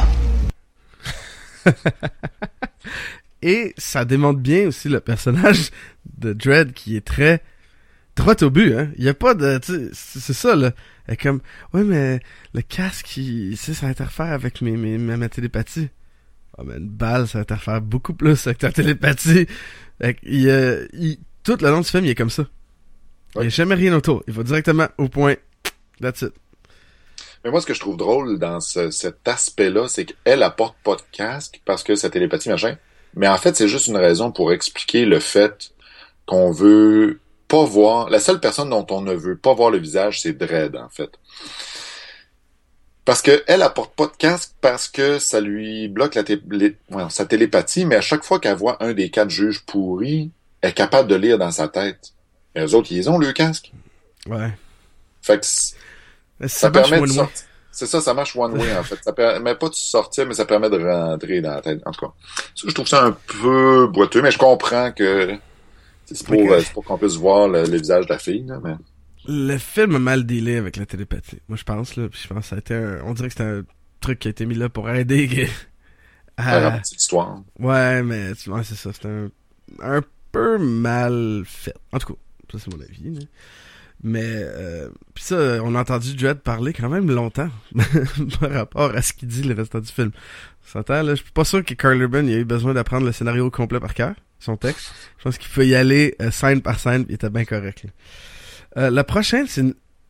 Et ça démontre bien aussi le personnage de Dredd qui est très droit au but, hein. Il y a pas de, tu sais, c'est ça, là. Elle est comme, ouais, mais le casque, ça interfère avec ma télépathie. Ah, mais une balle, ça interfère beaucoup plus avec ta télépathie. Tout le long du film, il est comme ça. Il n'y a jamais rien autour. Il va directement au point. That's it. Mais moi, ce que je trouve drôle dans cet aspect-là, c'est qu'elle apporte pas de casque parce que sa télépathie, machin. Mais en fait, c'est juste une raison pour expliquer le fait qu'on veut pas voir... La seule personne dont on ne veut pas voir le visage, c'est Dredd, en fait. Parce que elle apporte pas de casque parce que ça lui bloque sa télépathie, mais à chaque fois qu'elle voit un des 4 juges pourris, elle est capable de lire dans sa tête. Et eux autres, ils ont le casque. Ouais. Fait que ça permet de sortir. C'est ça, ça marche one way, en fait. Ça permet pas de sortir, mais ça permet de rentrer dans la tête. En tout cas, ça, je trouve ça un peu boiteux, mais je comprends que c'est pour qu'on puisse voir le visage de la fille, là, mais... Le film a mal dealé avec la télépathie. Moi, je pense, là, puis je pense que ça a été on dirait que c'était un truc qui a été mis là pour aider à la petite histoire. Ouais, mais ouais, c'est ça, c'était un peu mal fait. En tout cas, ça, c'est mon avis, là. Mais pis ça, on a entendu Dredd parler quand même longtemps par rapport à ce qu'il dit le restant du film. S'entend, là, je suis pas sûr que Karl Urban il a eu besoin d'apprendre le scénario au complet par cœur, son texte. Je pense qu'il peut y aller scène par scène, il était bien correct. La prochaine, c'est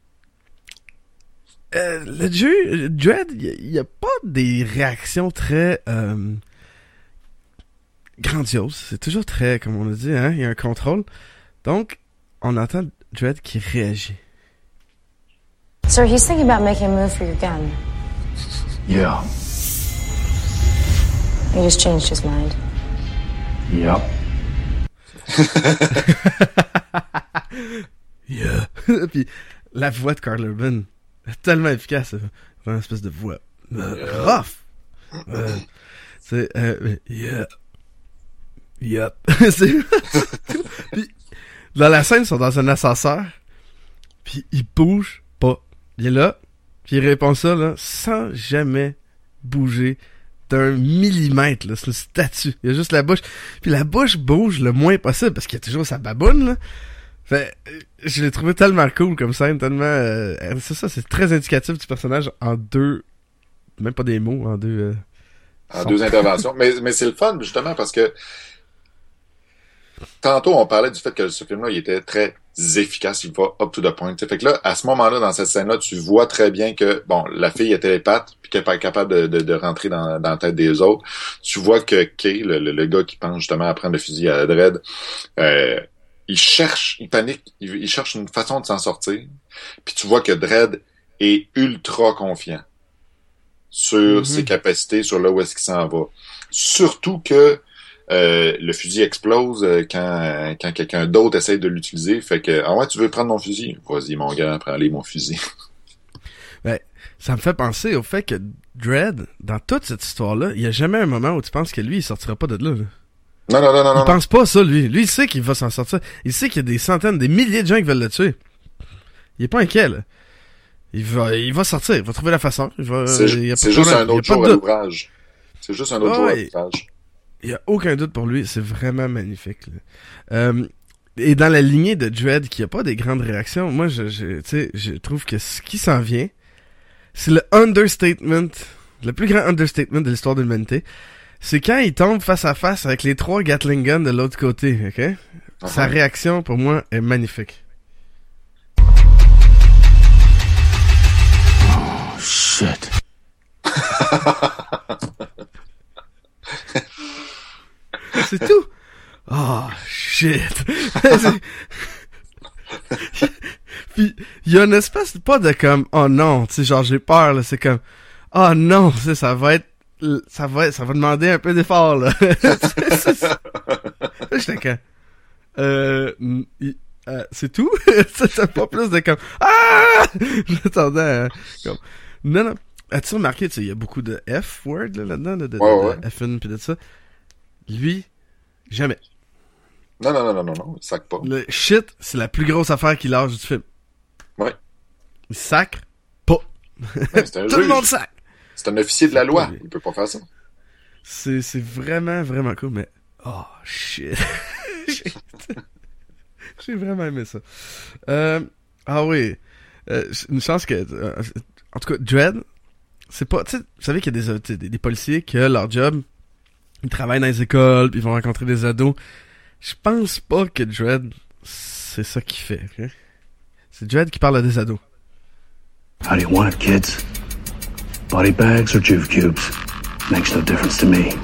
le jeu Dredd, il y a pas des réactions très grandioses. C'est toujours très, comme on a dit, hein, il y a un contrôle. Donc, on entend Dredd qui réagit. Sir, he's thinking about making a move for your gun. Yeah. He just changed his mind. Yep. Yeah. Puis la voix de Karl Urban est tellement efficace. Une espèce de voix rough. C'est yeah. Yep. Puis dans la scène, ils sont dans un ascenseur. Puis il bouge pas. Il est là. Puis il répond ça là sans jamais bouger d'un millimètre. Là. C'est une statue. Il y a juste la bouche. Puis la bouche bouge le moins possible parce qu'il y a toujours sa baboune là. Fait, je l'ai trouvé tellement cool comme scène, tellement... c'est ça, c'est très indicatif du personnage en deux... Même pas des mots, en deux... en deux interventions. Mais c'est le fun, justement, parce que tantôt, on parlait du fait que ce film-là, il était très efficace, il va up to the point. T'sais. Fait que là, à ce moment-là, dans cette scène-là, tu vois très bien que, bon, la fille est télépathe, puis qu'elle n'est pas capable de rentrer dans la tête des autres. Tu vois que Kay, le gars qui pense justement à prendre le fusil à Dredd, il panique, il cherche une façon de s'en sortir. Puis tu vois que Dredd est ultra confiant sur ses capacités, sur là où est-ce qu'il s'en va. Surtout que le fusil explose quand quelqu'un d'autre essaie de l'utiliser. Fait que, ah ouais, tu veux prendre mon fusil? Vas-y, mon gars, prends-les mon fusil. Ben, ça me fait penser au fait que Dredd, dans toute cette histoire-là, il y a jamais un moment où tu penses que lui, il sortira pas de là. Non. Il pense pas ça, lui. Lui, il sait qu'il va s'en sortir. Il sait qu'il y a des centaines, des milliers de gens qui veulent le tuer. Il est pas inquiet, là. Il va sortir, il va trouver la façon. C'est juste un autre jour à l'ouvrage. C'est juste un autre jour à l'ouvrage. Il y a aucun doute pour lui. C'est vraiment magnifique, là. Et dans la lignée de Dredd, qui a pas des grandes réactions, moi, je trouve que ce qui s'en vient, c'est le understatement, le plus grand understatement de l'histoire de l'humanité. C'est quand il tombe face à face avec les 3 Gatling Guns de l'autre côté, ok? Sa réaction, pour moi, est magnifique. Oh, shit. C'est tout? Oh, shit. Puis, il y a une espèce, pas de comme, oh non, tu sais, genre, j'ai peur, là, c'est comme, oh non, ça va demander un peu d'effort, là. J'étais comme, C'est tout? T'as pas plus de comme... Ah! J'attendais comme... Non. As-tu remarqué, tu sais, il y a beaucoup de F-word là-dedans, de F-N pis de ça. Lui, jamais. Non, il sac pas. Le shit, c'est la plus grosse affaire qu'il lâche du film. Ouais. Il sacre pas. Ouais, c'est un Tout le monde sacre. C'est un officier de la loi. Il peut pas faire ça. C'est vraiment, vraiment cool, mais... Oh, shit. J'ai vraiment aimé ça. Ah oui. Une chance que... en tout cas, Dredd, c'est pas... Tu sais, vous savez qu'il y a des policiers que leur job, ils travaillent dans les écoles, puis ils vont rencontrer des ados. Je pense pas que Dredd, c'est ça qu'il fait. Okay? C'est Dredd qui parle à des ados. How do you want it, kids? Body bags or juve cubes? Makes no difference to me.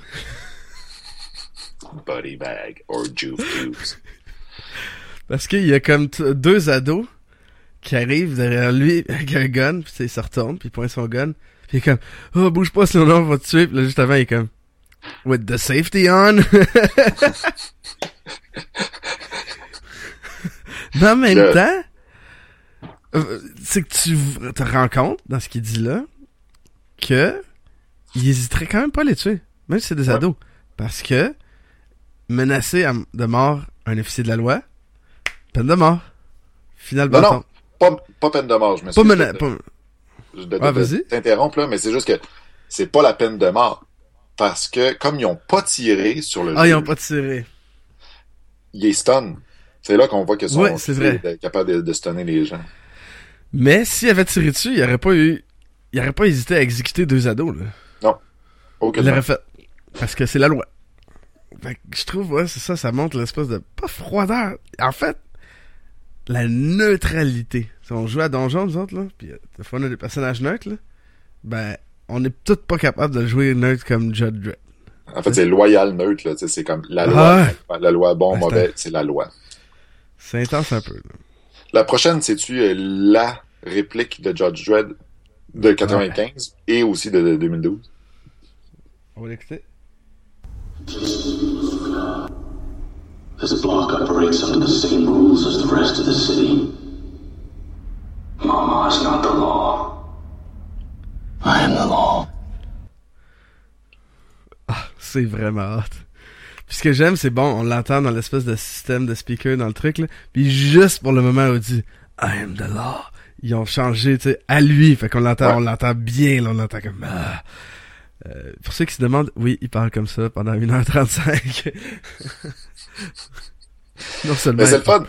Body bag or juve cubes. Parce qu'il y a comme deux ados qui arrivent derrière lui avec un gun, puis il se retourne, puis il pointe son gun, puis il est comme « Oh, bouge pas, sinon on va te tuer », puis là, juste avant, il est comme « With the safety on ». Mais en même temps, c'est que tu te rends compte, dans ce qu'il dit là, que il hésiterait quand même pas à les tuer, même si c'est des ados. Parce que menacer de mort un officier de la loi, peine de mort. Final bâton. Non, pas peine de mort, je me suis vas-y. T'interrompre là, mais c'est juste que c'est pas la peine de mort. Parce que comme ils ont pas tiré sur le ils ont pas tiré. Il est stun. C'est là qu'on voit que son est capable de stunner les gens. Mais s'il avait tiré dessus, il aurait pas hésité à exécuter deux ados, là. Non. Aucun. Il l'aurait fait. Parce que c'est la loi. Fait que je trouve, c'est ça montre l'espèce de, pas froideur. En fait, la neutralité. Si on joue à Donjon, nous autres, là, pis des fois on a des personnages neutres, là, ben, on est tous pas capables de jouer neutre comme Judge Dredd. En fait, c'est loyal neutre, là, tu sais, c'est comme la loi. La loi bon, mauvais, c'est la loi. C'est intense un peu, là. La prochaine, c'est-tu la réplique de Judge Dredd de 95 et aussi de 2012? On va l'écouter. This block operates under the same rules as the rest of the city. Mama is not the law. I am the law. Ah, c'est vraiment hot. Puis ce que j'aime, c'est bon, on l'entend dans l'espèce de système de speaker dans le truc, là. Puis juste pour le moment où il dit I am the law, ils ont changé, tu sais, à lui. Fait qu'on l'entend, on l'entend bien, là, on l'entend comme pour ceux qui se demandent, oui, il parle comme ça pendant 1h35. Non seulement. Mais c'est le fun.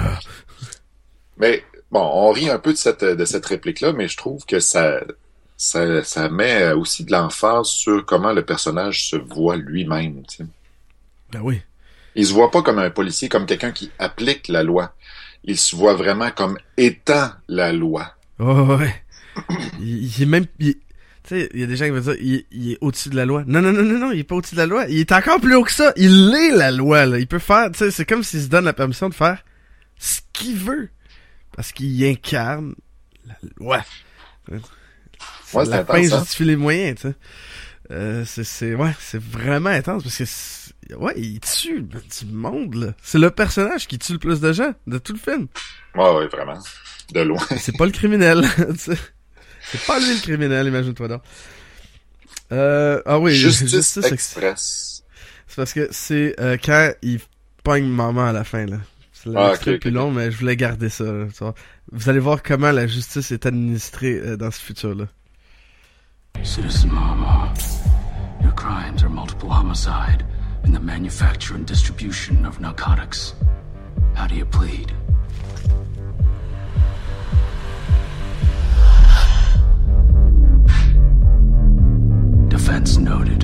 Mais bon, on rit un peu de cette réplique-là, mais je trouve que ça met aussi de l'emphase sur comment le personnage se voit lui-même, tu sais. Ben oui. Il se voit pas comme un policier, comme quelqu'un qui applique la loi. Il se voit vraiment comme étant la loi. Oh, ouais. Il est même... Tu sais, il y a des gens qui vont dire il est au-dessus de la loi. Non, il est pas au-dessus de la loi. Il est encore plus haut que ça. Il est la loi, là. Il peut faire... Tu sais, c'est comme s'il se donne la permission de faire ce qu'il veut. Parce qu'il incarne la loi. Ouais, la intense, fin justifie les moyens, tu sais. C'est vraiment intense parce que il tue du monde, là. C'est le personnage qui tue le plus de gens de tout le film. Ouais, vraiment. De loin. C'est pas le criminel, tu sais. C'est pas lui le criminel, imagine-toi donc. Justice Express. C'est parce que c'est quand il pogne maman à la fin, là. C'est le plus long, mais je voulais garder ça, là, tu vois. Vous allez voir comment la justice est administrée dans ce futur-là. Citizen Mama, your crimes are multiple homicide and the manufacture and distribution of narcotics. How do you plead? Defense noted.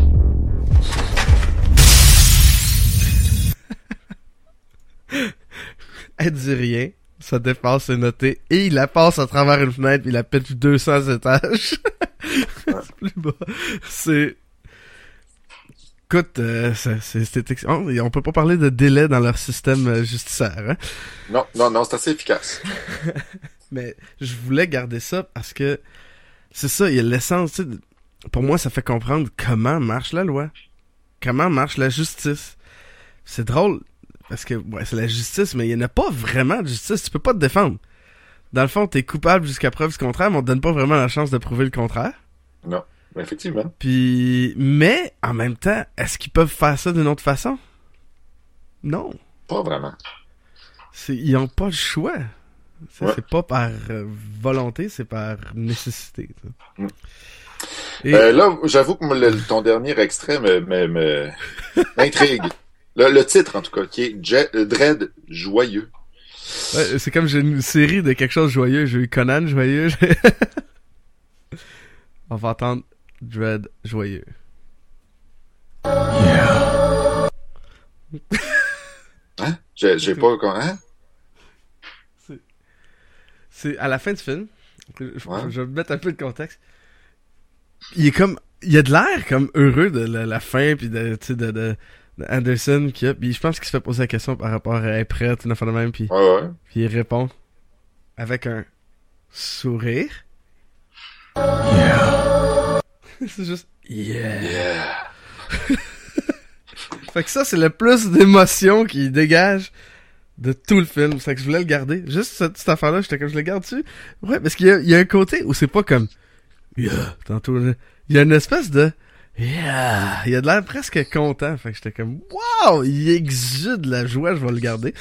Elle dit rien. Sa défense est notée. Et il la passe à travers une fenêtre, puis il la pète 200 étages. C'est plus bas. C'est... Écoute, on peut pas parler de délai dans leur système judiciaire, hein? Non, c'est assez efficace. Mais je voulais garder ça parce que c'est ça, il y a l'essence, tu sais, pour moi, ça fait comprendre comment marche la loi. Comment marche la justice. C'est drôle. parce que ouais, c'est la justice, mais il n'y en a pas vraiment de justice. Tu peux pas te défendre. Dans le fond, t'es coupable jusqu'à preuve du contraire, mais on te donne pas vraiment la chance de prouver le contraire. Non, effectivement. Puis, mais en même temps, est-ce qu'ils peuvent faire ça d'une autre façon? Non. Pas vraiment. Ils ont pas le choix. Ouais. C'est pas par volonté, c'est par nécessité. Mm. Et... Là, j'avoue que ton dernier extrait m'intrigue. Le titre, en tout cas, qui est Dredd joyeux. Ouais, c'est comme j'ai une série de quelque chose de joyeux. J'ai eu Conan joyeux. On va entendre Dredd joyeux. Yeah. Hein? J'ai pas... Hein? C'est à la fin du film. Ouais. Je vais mettre un peu de contexte. Il a de l'air comme heureux de la fin puis de Anderson puis je pense qu'il se fait poser la question par rapport à être prêt, une affaire de même puis il répond avec un sourire. Yeah. C'est juste Yeah. Fait que ça c'est le plus d'émotion qu'il dégage de tout le film. C'est que je voulais le garder. Juste cette affaire-là, j'étais comme je le garde dessus. Ouais, parce qu'il y a un côté où c'est pas comme yeah, tantôt là. Il y a une espèce de yeah. Il a de l'air presque content. Fait que j'étais comme wow, il exude la joie, je vais le garder.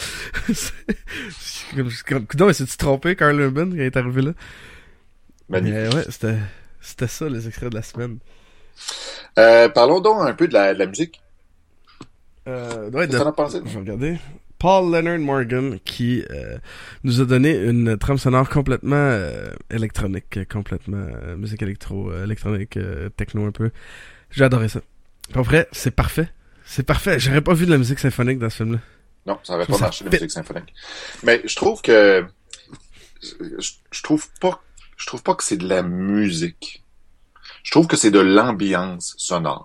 Coudonc, s'est-tu trompé, Karl Urban, quand il est arrivé là? Mais ouais, c'était ça les extraits de la semaine. Parlons donc un peu de la musique. Ouais, Qu'est-ce que t'en as pensé? Je vais regarder. Paul Leonard Morgan qui nous a donné une trame sonore complètement électronique, complètement musique électronique, techno un peu. J'ai adoré ça. Pour vrai, c'est parfait. C'est parfait. J'aurais pas vu de la musique symphonique dans ce film-là. Non, ça aurait pas marché, la musique symphonique. Mais je trouve que... Je trouve pas que c'est de la musique. Je trouve que c'est de l'ambiance sonore.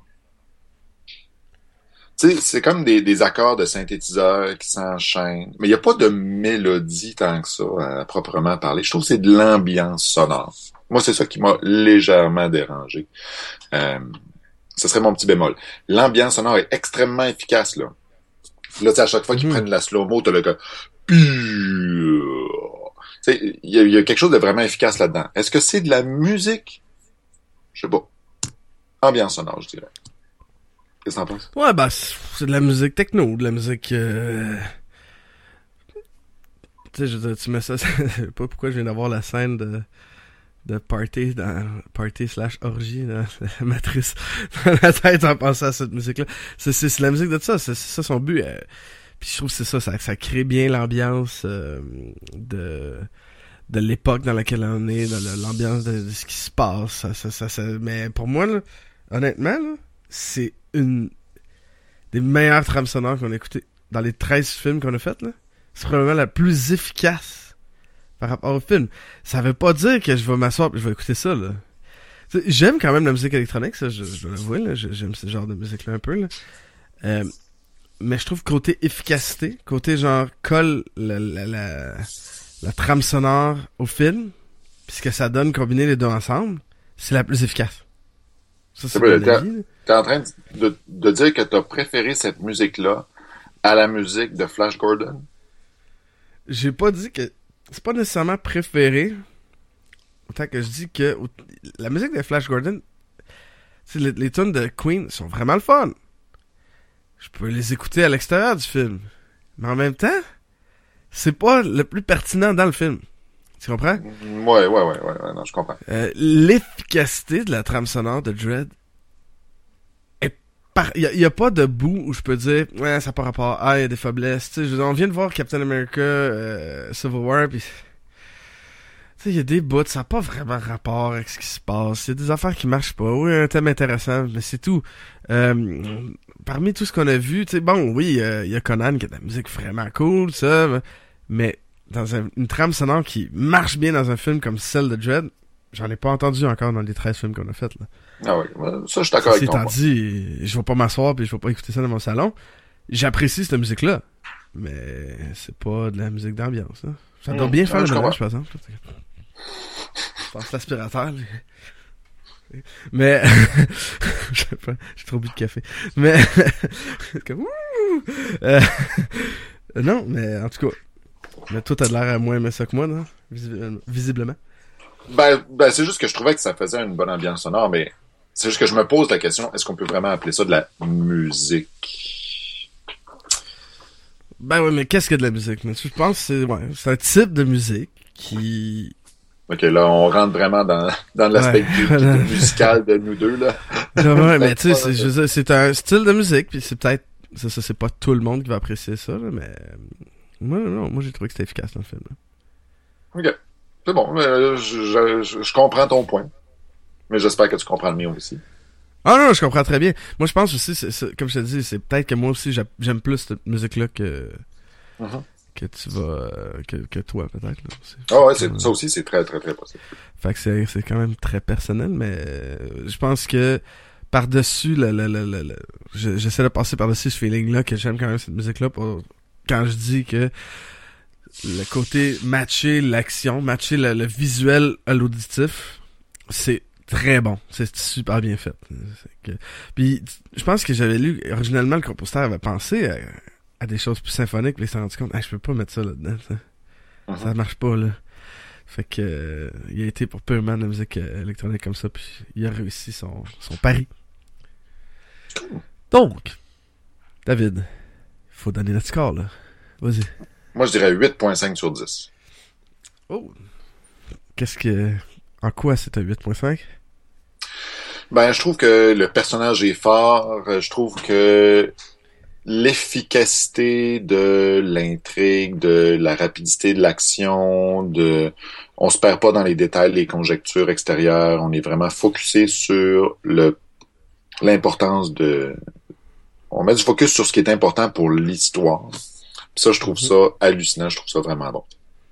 Tu sais, c'est comme des accords de synthétiseur qui s'enchaînent. Mais il n'y a pas de mélodie tant que ça, à proprement parler. Je trouve que c'est de l'ambiance sonore. Moi, c'est ça qui m'a légèrement dérangé. Ce serait mon petit bémol. L'ambiance sonore est extrêmement efficace, là. Là, tu sais, à chaque fois qu'ils prennent la slow-mo, t'as le cas... Tu sais, il y a quelque chose de vraiment efficace là-dedans. Est-ce que c'est de la musique? Je sais pas. Ambiance sonore, je dirais. Qu'est-ce que t'en penses? Ouais, bah, c'est de la musique techno, de la musique... Tu sais, je veux dire, tu mets ça... Je sais pas pourquoi je viens d'avoir la scène de party / orgie dans la matrice dans la tête en pensant à cette musique-là. C'est la musique de ça, c'est ça son but. Puis je trouve que c'est ça crée bien l'ambiance de l'époque dans laquelle on est, dans l'ambiance de ce qui se passe. Mais pour moi, là, honnêtement, là, c'est une des meilleures trames sonores qu'on a écoutées dans les 13 films qu'on a fait, là. C'est probablement la plus efficace par rapport au film. Ça veut pas dire que je vais m'asseoir et je vais écouter ça, là. T'sais, j'aime quand même la musique électronique, ça, je dois l'avouer, là. J'aime ce genre de musique-là un peu, là. Mais je trouve côté efficacité, côté genre colle la trame sonore au film, puis ce que ça donne combiner les deux ensemble, c'est la plus efficace. Ça, c'est mon avis. T'es en train de dire que t'as préféré cette musique-là à la musique de Flash Gordon? J'ai pas dit que... C'est pas nécessairement préféré. Autant que je dis que la musique de Flash Gordon, les tunes de Queen sont vraiment le fun. Je peux les écouter à l'extérieur du film. Mais en même temps, c'est pas le plus pertinent dans le film. Tu comprends? Ouais, non, je comprends. L'efficacité de la trame sonore de Dredd il y a pas de bout où je peux dire ouais, ça n'a pas rapport, il y a des faiblesses. Tu sais, on vient de voir Captain America Civil War, puis tu sais, il y a des bouts, ça n'a pas vraiment rapport avec ce qui se passe. Il y a des affaires qui marchent pas. Oui, un thème intéressant, mais c'est tout. Parmi tout ce qu'on a vu, tu sais, bon, oui, il y a Conan qui a de la musique vraiment cool, ça, mais dans une trame sonore qui marche bien dans un film comme celle de Dredd, j'en ai pas entendu encore dans les 13 films qu'on a fait, là. Ah oui, ça, je suis d'accord avec toi. C'est dit, je vais pas m'asseoir puis je vais pas écouter ça dans mon salon. J'apprécie cette musique-là, mais c'est pas de la musique d'ambiance, hein. Ça doit bien faire le ménage, par exemple. Je pense l'aspirateur, mais je sais pas, j'ai trop bu de café. Mais comme Non, mais en tout cas. Mais toi, t'as l'air à moins aimer ça que moi, non? Visiblement. Ben, c'est juste que je trouvais que ça faisait une bonne ambiance sonore, mais c'est juste que je me pose la question, est-ce qu'on peut vraiment appeler ça de la musique? Ben ouais, mais qu'est-ce que de la musique? Je pense que c'est un type de musique qui... Ok, là, on rentre vraiment dans l'aspect musical de nous deux, là. Ouais, mais tu sais, c'est un style de musique, puis c'est peut-être... c'est pas tout le monde qui va apprécier ça, là, mais... Moi, j'ai trouvé que c'était efficace dans le film. Là. Ok. C'est bon, je comprends ton point. Mais j'espère que tu comprends le mien aussi. Ah non, je comprends très bien. Moi, je pense aussi, comme je te dis, c'est peut-être que moi aussi, j'aime plus cette musique-là que tu vas... que toi, peut-être. Ah ouais, ça aussi, c'est très, très, très possible. Fait que c'est quand même très personnel, mais je pense que par-dessus, j'essaie de passer par-dessus ce feeling-là, que j'aime quand même cette musique-là, quand je dis que le côté matcher l'action, matcher le visuel à l'auditif, c'est très bon. C'est super bien fait. Puis, je pense que j'avais lu, originalement, le compositeur avait pensé à des choses plus symphoniques, puis il s'est rendu compte, je peux pas mettre ça là-dedans. Ça marche pas, là. Fait que, il a été pour purement de la musique électronique comme ça, puis il a réussi son pari. Donc, David, il faut donner notre score, là. Vas-y. Moi, je dirais 8.5 sur 10. Oh! En quoi c'est un 8.5? Ben, je trouve que le personnage est fort. Je trouve que l'efficacité de l'intrigue, de la rapidité de l'action, on se perd pas dans les détails, les conjectures extérieures. On est vraiment focusé sur l'importance on met du focus sur ce qui est important pour l'histoire. Puis ça, je trouve ça hallucinant. Je trouve ça vraiment bon.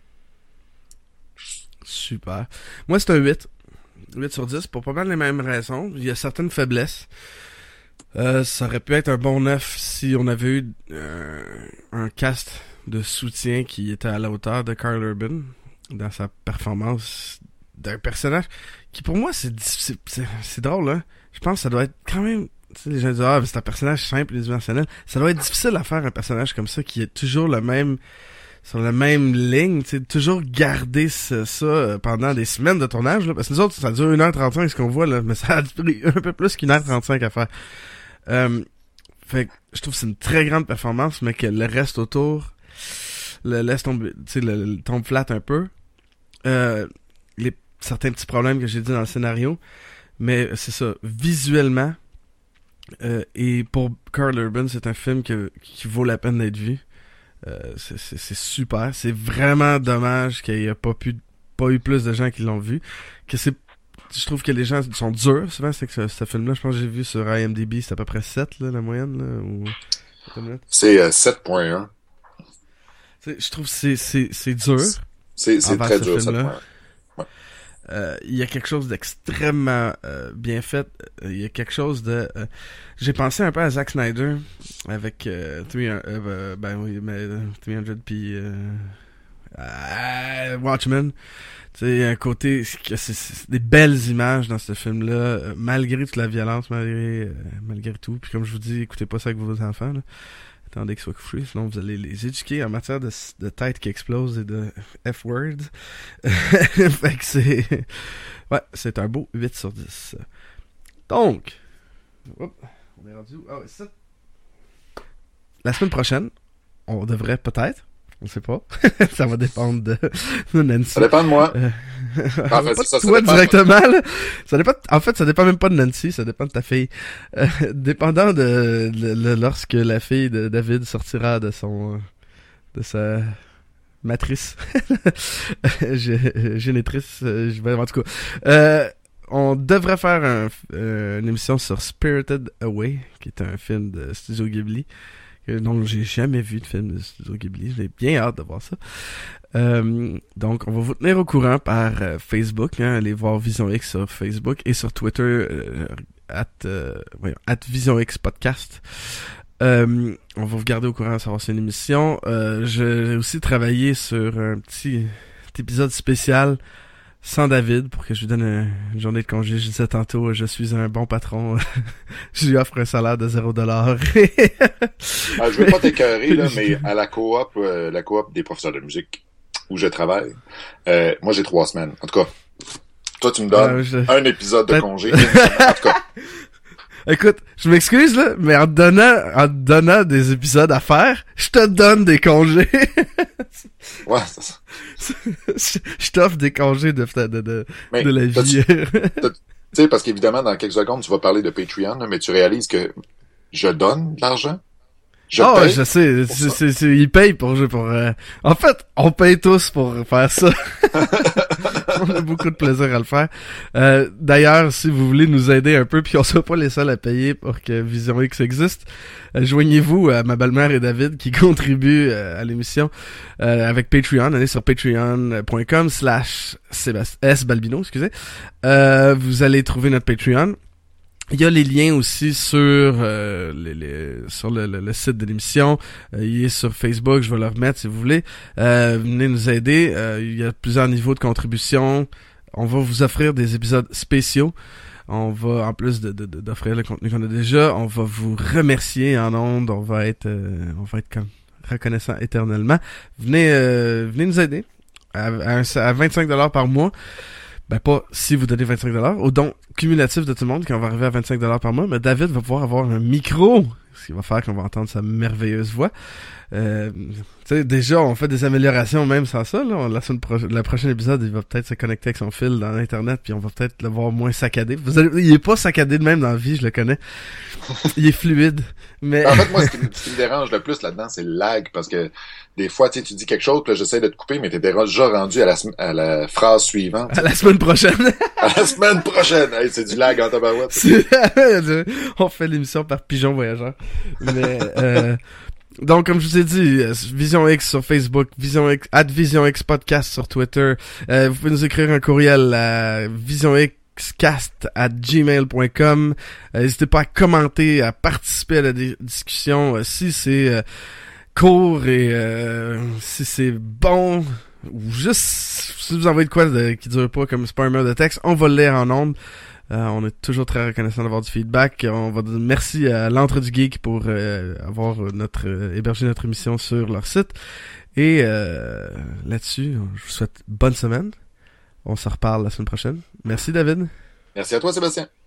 Super. Moi, c'est un 8. 8 sur 10 pour pas mal les mêmes raisons. Il y a certaines faiblesses. Ça aurait pu être un bon 9 si on avait eu un cast de soutien qui était à la hauteur de Karl Urban dans sa performance d'un personnage qui, pour moi, c'est drôle, hein. Je pense que ça doit être quand même... Tu sais, les gens disent, c'est un personnage simple et dimensionnel. Ça doit être difficile à faire un personnage comme ça qui est toujours sur la même ligne, tu sais, toujours garder ça pendant des semaines de tournage, là, parce que nous autres, ça dure 1h35 ce qu'on voit, là, mais ça a pris un peu plus qu'1h35 à faire. Fait que je trouve que c'est une très grande performance, mais que le reste autour laisse tomber, tu sais, le tombe flat un peu. Certains petits problèmes que j'ai dit dans le scénario, mais c'est ça, visuellement, et pour Karl Urban, c'est un film qui vaut la peine d'être vu. C'est super. C'est vraiment dommage qu'il n'y ait pas eu plus de gens qui l'ont vu. Je trouve que les gens sont durs. Souvent, c'est que ce film-là, je pense que j'ai vu sur IMDb, c'est à peu près 7, là, la moyenne. Là, c'est 7.1. Je trouve que c'est dur. C'est très dur, 7.1. Il y a quelque chose d'extrêmement bien fait. Il y a quelque chose de... j'ai pensé un peu à Zack Snyder avec 300 puis Watchmen. Tu sais, un côté... c'est des belles images dans ce film-là, malgré toute la violence, malgré tout. Puis comme je vous dis, écoutez pas ça avec vos enfants, là. Attendez qu'ils soient couchés, sinon vous allez les éduquer en matière de tête qui explose et de F-word. Fait que c'est un beau 8 sur 10. Donc, on est rendu où? Ça. La semaine prochaine, on devrait peut-être, on sait pas, ça va dépendre de Nancy. Ça dépend de moi. En fait, ça toi directement, là. Ça dépend, en fait, ça dépend même pas de Nancy, ça dépend de ta fille. Dépendant de lorsque la fille de David sortira de sa matrice, génitrice, en tout cas, on devrait faire une émission sur Spirited Away, qui est un film de Studio Ghibli. Donc, j'ai jamais vu de film de Studio Ghibli. J'ai bien hâte de voir ça. Donc, on va vous tenir au courant par Facebook. Hein, allez voir Vision X sur Facebook et sur Twitter @VisionX Podcast. On va vous garder au courant de savoir si c'est une émission. J'ai aussi travaillé sur un petit épisode spécial sans David pour que je lui donne une journée de congé. Je disais tantôt, je suis un bon patron. Je lui offre un salaire de $0. Je veux pas t'écœurer, là, mais à la coop des professeurs de musique où je travaille, moi j'ai 3 semaines. En tout cas, toi tu me donnes un épisode de congé. En tout cas. Écoute, je m'excuse, là, mais en te donnant des épisodes à faire, je te donne des congés. Ouais, c'est ça. Je t'offre des congés de la vie. Tu sais, parce qu'évidemment, dans quelques secondes, tu vas parler de Patreon, là, mais tu réalises que je donne de l'argent. Je sais. Ils payent pour jouer pour... En fait, on paye tous pour faire ça. On a beaucoup de plaisir à le faire. D'ailleurs, si vous voulez nous aider un peu, puis on sera pas les seuls à payer pour que Vision X existe, joignez-vous à ma belle-mère et David qui contribuent à l'émission avec Patreon. Allez sur patreon.com/sbalbino, excusez. Vous allez trouver notre Patreon. Il y a les liens aussi sur sur le site de l'émission. Il est sur Facebook, je vais le remettre si vous voulez. Venez nous aider. Il y a plusieurs niveaux de contribution. On va vous offrir des épisodes spéciaux. On va, en plus d'offrir le contenu qu'on a déjà, on va vous remercier en ondes. On va être comme reconnaissant éternellement. Venez nous aider à 25$ par mois. Ben pas si vous donnez 25$, au don cumulatif de tout le monde, quand on va arriver à 25$ par mois, mais David va pouvoir avoir un micro, ce qui va faire qu'on va entendre sa merveilleuse voix. Tu sais, déjà, on fait des améliorations même sans ça, là. Le prochain épisode, il va peut-être se connecter avec son fil dans l'internet, puis on va peut-être le voir moins saccadé. Il est pas saccadé de même dans la vie, je le connais. Il est fluide, mais... En fait, moi, ce qui me dérange le plus là-dedans, c'est le lag, parce que des fois, tu dis quelque chose, là, j'essaie de te couper, mais t'es déjà rendu à la phrase suivante. À la semaine prochaine. À la semaine prochaine! Hey, c'est du lag en tabarouette. On fait l'émission par pigeon voyageur. Mais, donc, comme je vous ai dit, Vision X sur Facebook, Vision X Podcast sur Twitter. Vous pouvez nous écrire un courriel à visionxcast@gmail.com. N'hésitez pas à commenter, à participer à la discussion. Si c'est court et si c'est bon, ou juste si vous envoyez de quoi qui dure pas comme spammer de texte, on va le lire en ondes. On est toujours très reconnaissant d'avoir du feedback. On va dire merci à l'Entre du Geek pour avoir hébergé notre émission sur leur site. Et là-dessus, je vous souhaite bonne semaine. On se reparle la semaine prochaine. Merci David. Merci à toi Sébastien.